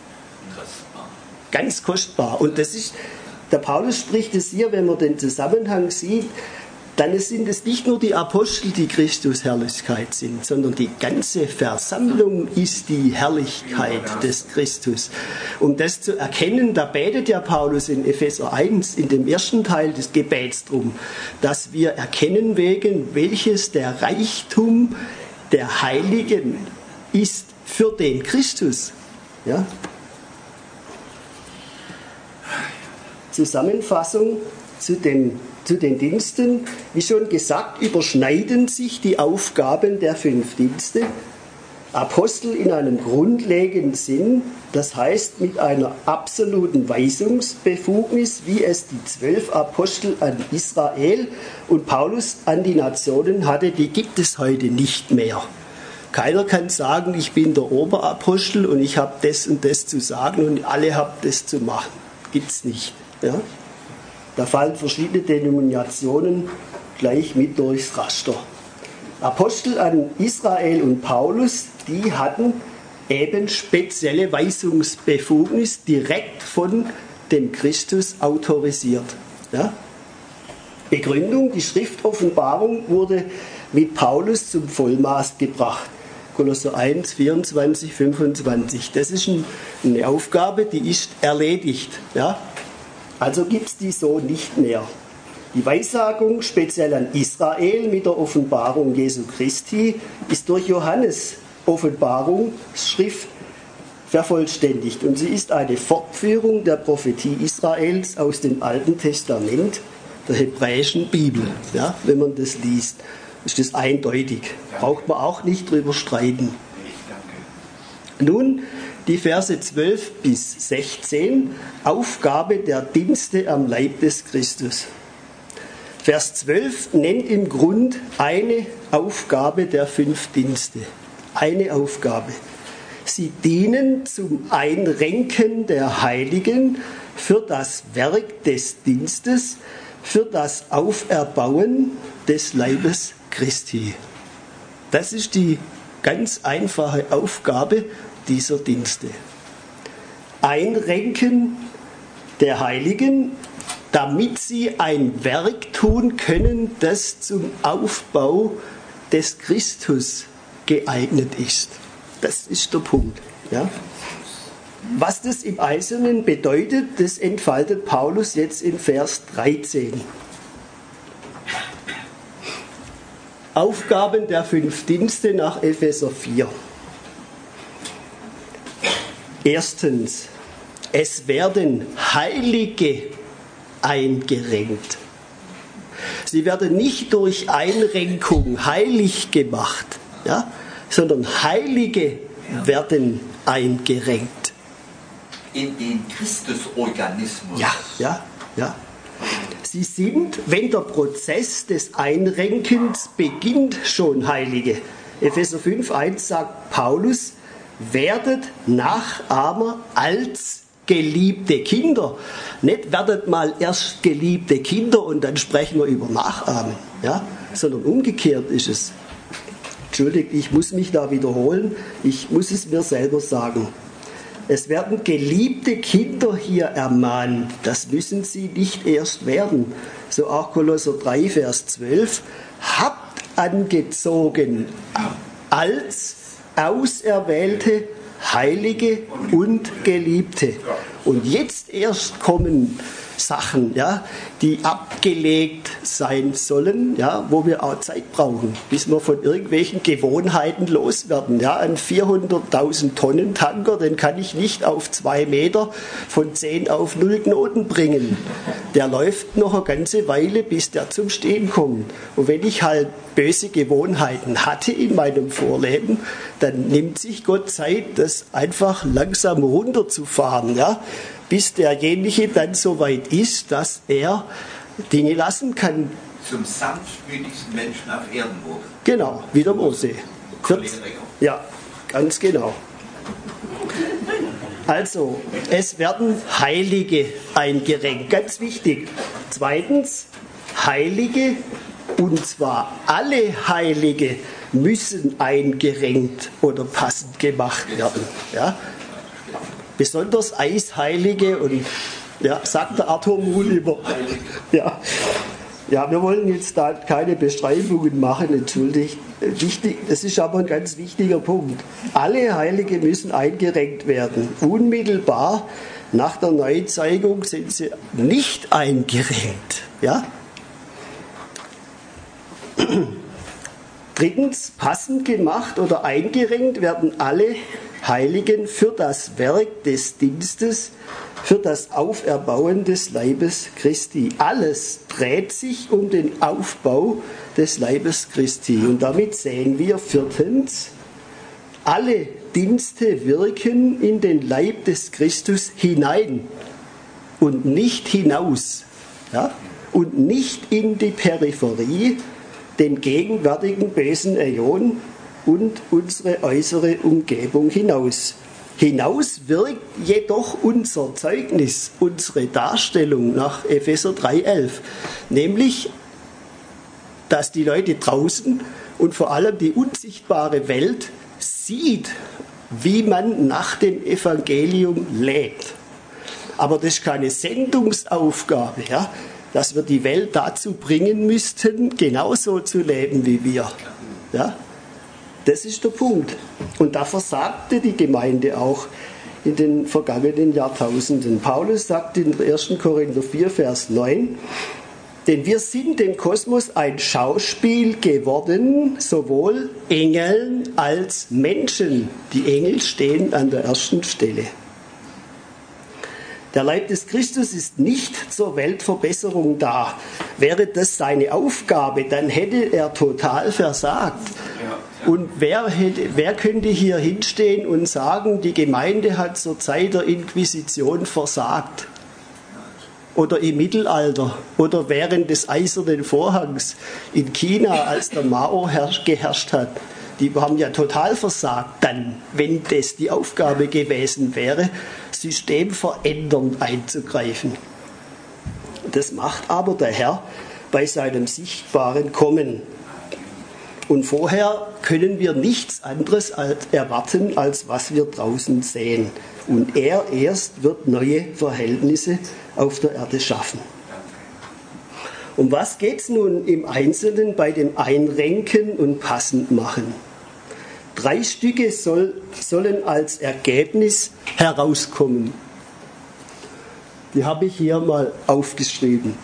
Ganz kostbar. Und das ist, der Paulus spricht es hier, wenn man den Zusammenhang sieht, dann sind es nicht nur die Apostel, die Christus Herrlichkeit sind, sondern die ganze Versammlung ist die Herrlichkeit des Christus. Um das zu erkennen, da betet ja Paulus in Epheser 1 in dem ersten Teil des Gebets drum, dass wir erkennen wegen, welches der Reichtum der Heiligen ist für den Christus. Ja? Zusammenfassung zu den Diensten. Wie schon gesagt, überschneiden sich die Aufgaben der 5 Dienste. Apostel in einem grundlegenden Sinn, das heißt mit einer absoluten Weisungsbefugnis, wie es die 12 Apostel an Israel und Paulus an die Nationen hatte, die gibt es heute nicht mehr. Keiner kann sagen, ich bin der Oberapostel und ich habe das und das zu sagen und alle haben das zu machen. Gibt es nicht. Ja? Da fallen verschiedene Denominationen gleich mit durchs Raster. Apostel an Israel und Paulus, die hatten eben spezielle Weisungsbefugnis direkt von dem Christus autorisiert. Ja? Begründung, die Schriftoffenbarung wurde mit Paulus zum Vollmaß gebracht. Kolosser 1, 24, 25. Das ist eine Aufgabe, die ist erledigt. Ja? Also gibt es die so nicht mehr. Die Weissagung, speziell an Israel mit der Offenbarung Jesu Christi, ist durch Johannes Offenbarungsschrift vervollständigt. Und sie ist eine Fortführung der Prophetie Israels aus dem Alten Testament, der hebräischen Bibel. Ja, wenn man das liest, ist das eindeutig. Braucht man auch nicht drüber streiten. Nun, die Verse 12 bis 16, Aufgabe der Dienste am Leib des Christus. Vers 12 nennt im Grund eine Aufgabe der 5 Dienste. Eine Aufgabe. Sie dienen zum Einrenken der Heiligen für das Werk des Dienstes, für das Auferbauen des Leibes Christi. Das ist die ganz einfache Aufgabe dieser Dienste. Einrenken der Heiligen, damit sie ein Werk tun können, das zum Aufbau des Christus geeignet ist. Das ist der Punkt. Ja? Was das im Einzelnen bedeutet, das entfaltet Paulus jetzt in Vers 13. Aufgaben der 5 Dienste nach Epheser 4. Erstens, es werden Heilige eingerenkt. Sie werden nicht durch Einrenkung heilig gemacht, ja, sondern Heilige werden eingerenkt. In den Christusorganismus. Ja. Sie sind, wenn der Prozess des Einrenkens beginnt, schon Heilige. Epheser 5,1 sagt Paulus, werdet Nachahmer als geliebte Kinder. Nicht werdet mal erst geliebte Kinder und dann sprechen wir über Nachahmen, ja? Sondern umgekehrt ist es. Entschuldigt, ich muss mich da wiederholen, ich muss es mir selber sagen. Es werden geliebte Kinder hier ermahnt, das müssen sie nicht erst werden. So auch Kolosser 3, Vers 12. Habt angezogen als Auserwählte, Heilige und Geliebte. Und jetzt erst kommen Sachen, ja, die abgelegt sein sollen, ja, wo wir auch Zeit brauchen, bis wir von irgendwelchen Gewohnheiten loswerden. Ja, ein 400.000 Tonnen Tanker, den kann ich nicht auf 2 Meter von 10 auf 0 Knoten bringen. Der läuft noch eine ganze Weile, bis der zum Stehen kommt. Und wenn ich halt böse Gewohnheiten hatte in meinem Vorleben, dann nimmt sich Gott Zeit, das einfach langsam runterzufahren, ja, bis derjenige dann so weit ist, dass er Dinge lassen kann. Zum sanftmütigsten Menschen auf Erden wurde. Genau, wie der Mose. Ja, ganz genau. Also, es werden Heilige eingerenkt, ganz wichtig. Zweitens, Heilige, und zwar alle Heilige, müssen eingerenkt oder passend gemacht werden. Ja? Besonders Eisheilige und, ja, sagt der Arthur Muhl immer. Ja. Ja, wir wollen jetzt da keine Beschreibungen machen, entschuldigt. Wichtig, das ist aber ein ganz wichtiger Punkt. Alle Heilige müssen eingerenkt werden. Unmittelbar nach der Neuzeugung sind sie nicht eingerenkt. Ja? Drittens, passend gemacht oder eingerenkt werden alle Heiligen für das Werk des Dienstes, für das Auferbauen des Leibes Christi. Alles dreht sich um den Aufbau des Leibes Christi. Und damit sehen wir viertens, alle Dienste wirken in den Leib des Christus hinein und nicht hinaus. Ja? Und nicht in die Peripherie, den gegenwärtigen bösen Äon und unsere äußere Umgebung hinaus. Hinaus wirkt jedoch unser Zeugnis, unsere Darstellung nach Epheser 3,11, nämlich, dass die Leute draußen und vor allem die unsichtbare Welt sieht, wie man nach dem Evangelium lebt. Aber das ist keine Sendungsaufgabe, ja? Dass wir die Welt dazu bringen müssten, genauso zu leben wie wir. Ja? Das ist der Punkt. Und da versagte die Gemeinde auch in den vergangenen Jahrtausenden. Paulus sagt in 1. Korinther 4, Vers 9, denn wir sind dem Kosmos ein Schauspiel geworden, sowohl Engeln als Menschen. Die Engel stehen an der ersten Stelle. Der Leib des Christus ist nicht zur Weltverbesserung da. Wäre das seine Aufgabe, dann hätte er total versagt. Und wer könnte hier hinstehen und sagen, die Gemeinde hat zur Zeit der Inquisition versagt? Oder im Mittelalter oder während des Eisernen Vorhangs in China, als der Mao geherrscht hat. Die haben ja total versagt dann, wenn das die Aufgabe gewesen wäre, systemverändernd einzugreifen. Das macht aber der Herr bei seinem sichtbaren Kommen. Und vorher können wir nichts anderes erwarten, als was wir draußen sehen. Und er erst wird neue Verhältnisse auf der Erde schaffen. Um was geht es nun im Einzelnen bei dem Einrenken und Passend machen? 3 Stücke sollen als Ergebnis herauskommen. Die habe ich hier mal aufgeschrieben.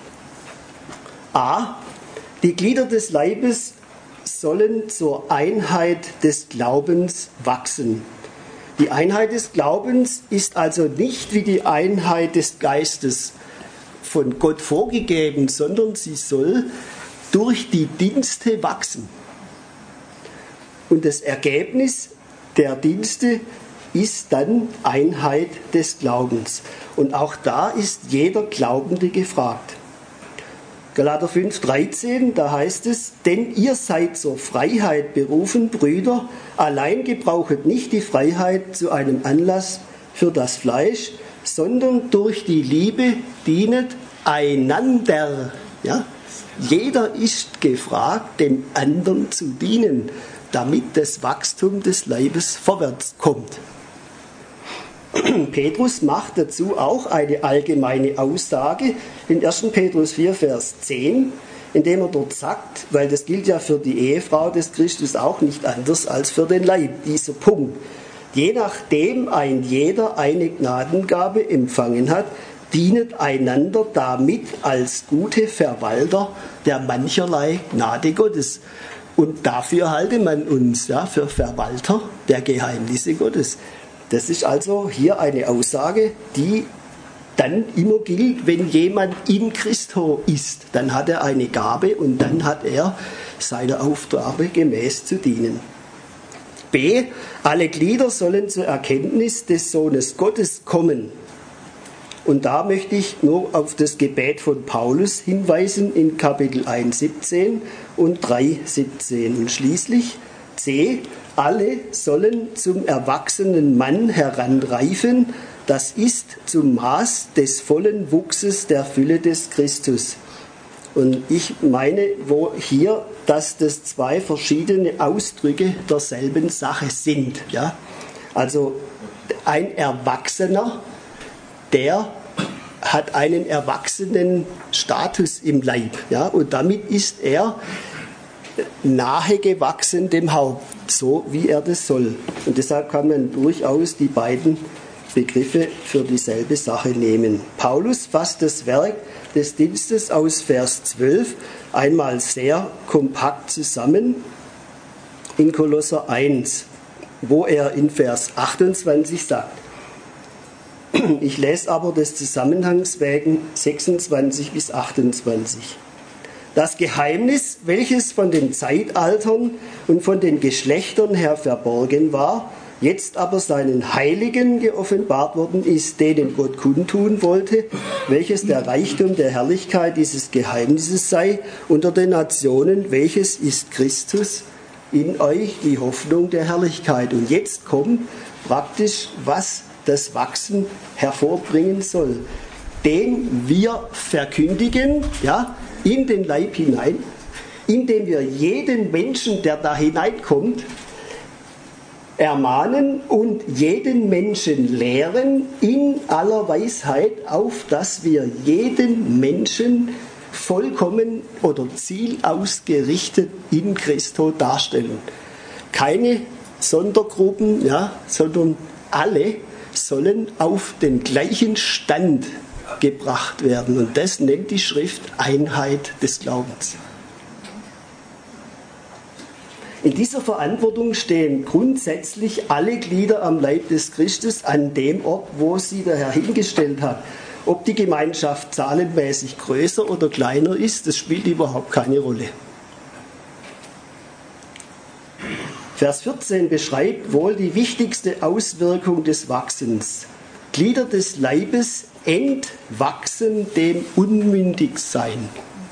A. Die Glieder des Leibes sollen zur Einheit des Glaubens wachsen. Die Einheit des Glaubens ist also nicht wie die Einheit des Geistes von Gott vorgegeben, sondern sie soll durch die Dienste wachsen. Und das Ergebnis der Dienste ist dann Einheit des Glaubens. Und auch da ist jeder Glaubende gefragt. Galater 5,13, da heißt es, denn ihr seid zur Freiheit berufen, Brüder, allein gebrauchet nicht die Freiheit zu einem Anlass für das Fleisch, sondern durch die Liebe dienet einander. Ja? Jeder ist gefragt, dem anderen zu dienen, damit das Wachstum des Leibes vorwärts kommt. Petrus macht dazu auch eine allgemeine Aussage in 1. Petrus 4, Vers 10, indem er dort sagt, weil das gilt ja für die Ehefrau des Christus auch nicht anders als für den Leib, dieser Punkt. Je nachdem ein jeder eine Gnadengabe empfangen hat, dienet einander damit als gute Verwalter der mancherlei Gnade Gottes. Und dafür halte man uns, ja, für Verwalter der Geheimnisse Gottes. Das ist also hier eine Aussage, die dann immer gilt, wenn jemand in Christo ist. Dann hat er eine Gabe und dann hat er seiner Aufgabe gemäß zu dienen. B. Alle Glieder sollen zur Erkenntnis des Sohnes Gottes kommen. Und da möchte ich nur auf das Gebet von Paulus hinweisen in Kapitel 1,17 und 3,17. Und schließlich C. Alle sollen zum erwachsenen Mann heranreifen, das ist zum Maß des vollen Wuchses der Fülle des Christus. Und ich meine hier, dass das 2 verschiedene Ausdrücke derselben Sache sind. Ja? Also ein Erwachsener, der hat einen erwachsenen Status im Leib. Ja? Und damit ist er nahe gewachsen dem Haupt, so wie er das soll. Und deshalb kann man durchaus die beiden Begriffe für dieselbe Sache nehmen. Paulus fasst das Werk des Dienstes aus Vers 12 einmal sehr kompakt zusammen in Kolosser 1, wo er in Vers 28 sagt, ich lese aber des Zusammenhangs wegen 26 bis 28. Das Geheimnis, welches von den Zeitaltern und von den Geschlechtern her verborgen war, jetzt aber seinen Heiligen geoffenbart worden ist, denen Gott kundtun wollte, welches der Reichtum der Herrlichkeit dieses Geheimnisses sei unter den Nationen, welches ist Christus in euch, die Hoffnung der Herrlichkeit. Und jetzt kommt praktisch, was das Wachsen hervorbringen soll. Den wir verkündigen, ja, in den Leib hinein, indem wir jeden Menschen, der da hineinkommt, ermahnen und jeden Menschen lehren in aller Weisheit, auf dass wir jeden Menschen vollkommen oder zielausgerichtet in Christo darstellen. Keine Sondergruppen, ja, sondern alle sollen auf den gleichen Stand gebracht werden. Und das nennt die Schrift Einheit des Glaubens. In dieser Verantwortung stehen grundsätzlich alle Glieder am Leib des Christus an dem Ort, wo sie der Herr hingestellt hat. Ob die Gemeinschaft zahlenmäßig größer oder kleiner ist, das spielt überhaupt keine Rolle. Vers 14 beschreibt wohl die wichtigste Auswirkung des Wachsens. Glieder des Leibes entwachsen dem Unmündigsein.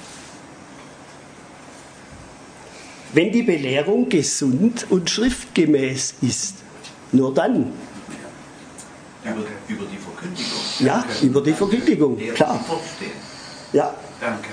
Wenn die Belehrung gesund und schriftgemäß ist, nur dann. Über die Verkündigung. Ja, über die Verkündigung, klar. Ja. Danke.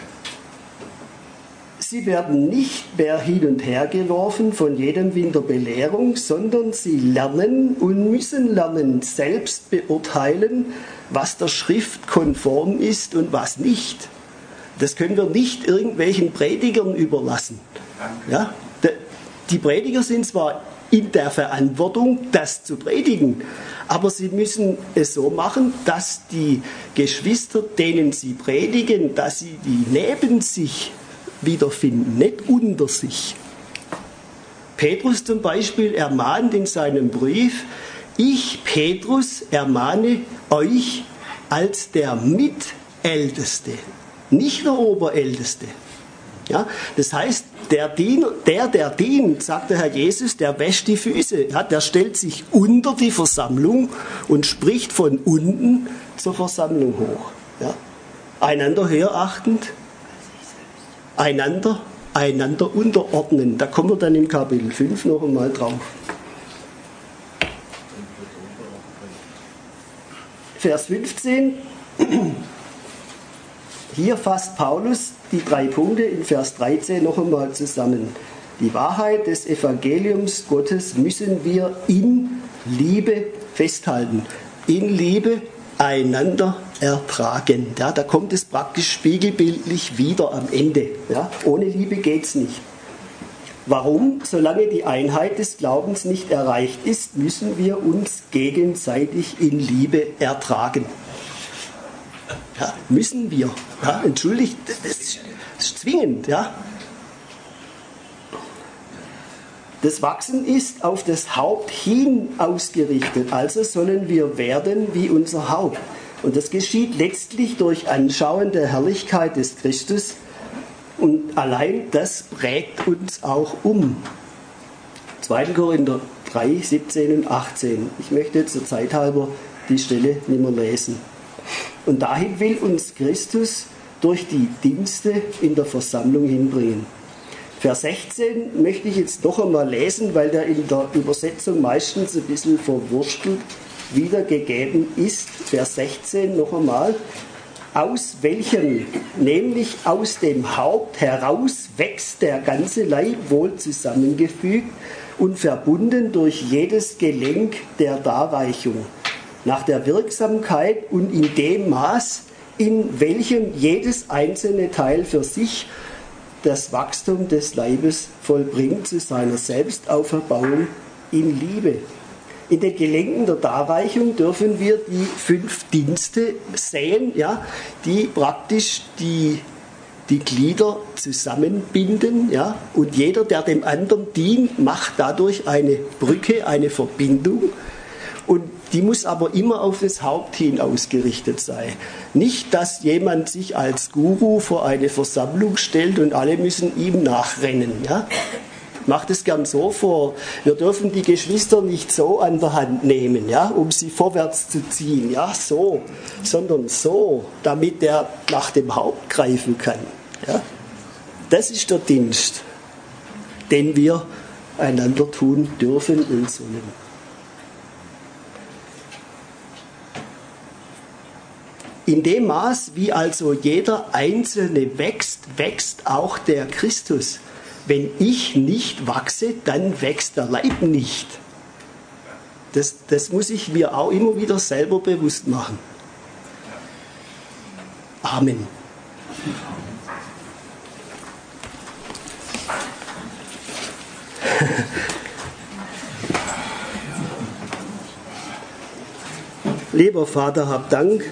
Sie werden nicht mehr hin und her geworfen von jedem Wind der Belehrung, sondern sie lernen und müssen lernen, selbst beurteilen, was der Schrift konform ist und was nicht. Das können wir nicht irgendwelchen Predigern überlassen. Ja? Die Prediger sind zwar in der Verantwortung, das zu predigen. Aber sie müssen es so machen, dass die Geschwister, denen sie predigen, dass sie die neben sich wiederfinden, nicht unter sich. Petrus zum Beispiel ermahnt in seinem Brief: Ich, Petrus, ermahne euch als der Mitälteste, nicht der Oberälteste. Ja, das heißt, der dient, sagt der Herr Jesus, der wäscht die Füße. Ja, der stellt sich unter die Versammlung und spricht von unten zur Versammlung hoch. Ja. Einander hörachtend, einander unterordnen. Da kommen wir dann im Kapitel 5 noch einmal drauf. Vers 15. Hier fasst Paulus die 3 Punkte in Vers 13 noch einmal zusammen. Die Wahrheit des Evangeliums Gottes müssen wir in Liebe festhalten. In Liebe einander ertragen. Ja, da kommt es praktisch spiegelbildlich wieder am Ende. Ja, ohne Liebe geht es nicht. Warum? Solange die Einheit des Glaubens nicht erreicht ist, müssen wir uns gegenseitig in Liebe ertragen. Ja, müssen wir. Ja, entschuldigt, das ist zwingend. Ja. Das Wachsen ist auf das Haupt hin ausgerichtet, also sollen wir werden wie unser Haupt. Und das geschieht letztlich durch Anschauen der Herrlichkeit des Christus, und allein das prägt uns auch um. 2. Korinther 3, 17 und 18. Ich möchte zur Zeit halber die Stelle nicht mehr lesen. Und dahin will uns Christus durch die Dienste in der Versammlung hinbringen. Vers 16 möchte ich jetzt noch einmal lesen, weil der in der Übersetzung meistens ein bisschen verwurstelt wiedergegeben ist. Vers 16 noch einmal. Aus welchem, nämlich aus dem Haupt heraus, wächst der ganze Leib wohl zusammengefügt und verbunden durch jedes Gelenk der Darreichung, nach der Wirksamkeit und in dem Maß, in welchem jedes einzelne Teil für sich das Wachstum des Leibes vollbringt zu seiner Selbstauferbauung in Liebe. In den Gelenken der Darreichung dürfen wir die 5 Dienste sehen, ja, die praktisch die Glieder zusammenbinden. Ja, und jeder, der dem anderen dient, macht dadurch eine Brücke, eine Verbindung. Und die muss aber immer auf das Haupt hin ausgerichtet sein. Nicht, dass jemand sich als Guru vor eine Versammlung stellt und alle müssen ihm nachrennen. Ja? Macht es gern so vor. Wir dürfen die Geschwister nicht so an der Hand nehmen, ja, um sie vorwärts zu ziehen, ja, so, sondern so, damit er nach dem Haupt greifen kann. Ja? Das ist der Dienst, den wir einander tun dürfen und sollen. In dem Maß, wie also jeder Einzelne wächst, wächst auch der Christus. Wenn ich nicht wachse, dann wächst der Leib nicht. Das muss ich mir auch immer wieder selber bewusst machen. Amen. Lieber Vater, hab Dank,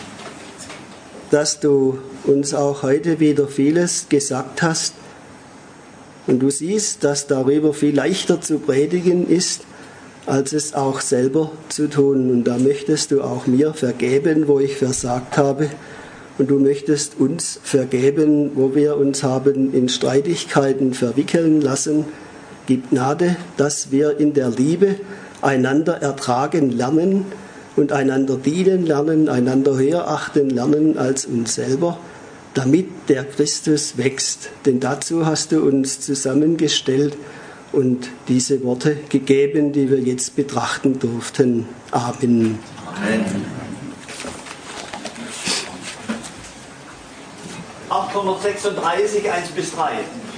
dass du uns auch heute wieder vieles gesagt hast. Und du siehst, dass darüber viel leichter zu predigen ist, als es auch selber zu tun. Und da möchtest du auch mir vergeben, wo ich versagt habe. Und du möchtest uns vergeben, wo wir uns haben in Streitigkeiten verwickeln lassen. Gib Gnade, dass wir in der Liebe einander ertragen lernen und einander dienen lernen, einander höher achten lernen als uns selber, damit der Christus wächst. Denn dazu hast du uns zusammengestellt und diese Worte gegeben, die wir jetzt betrachten durften. Amen. Amen. 836, 1 bis 3.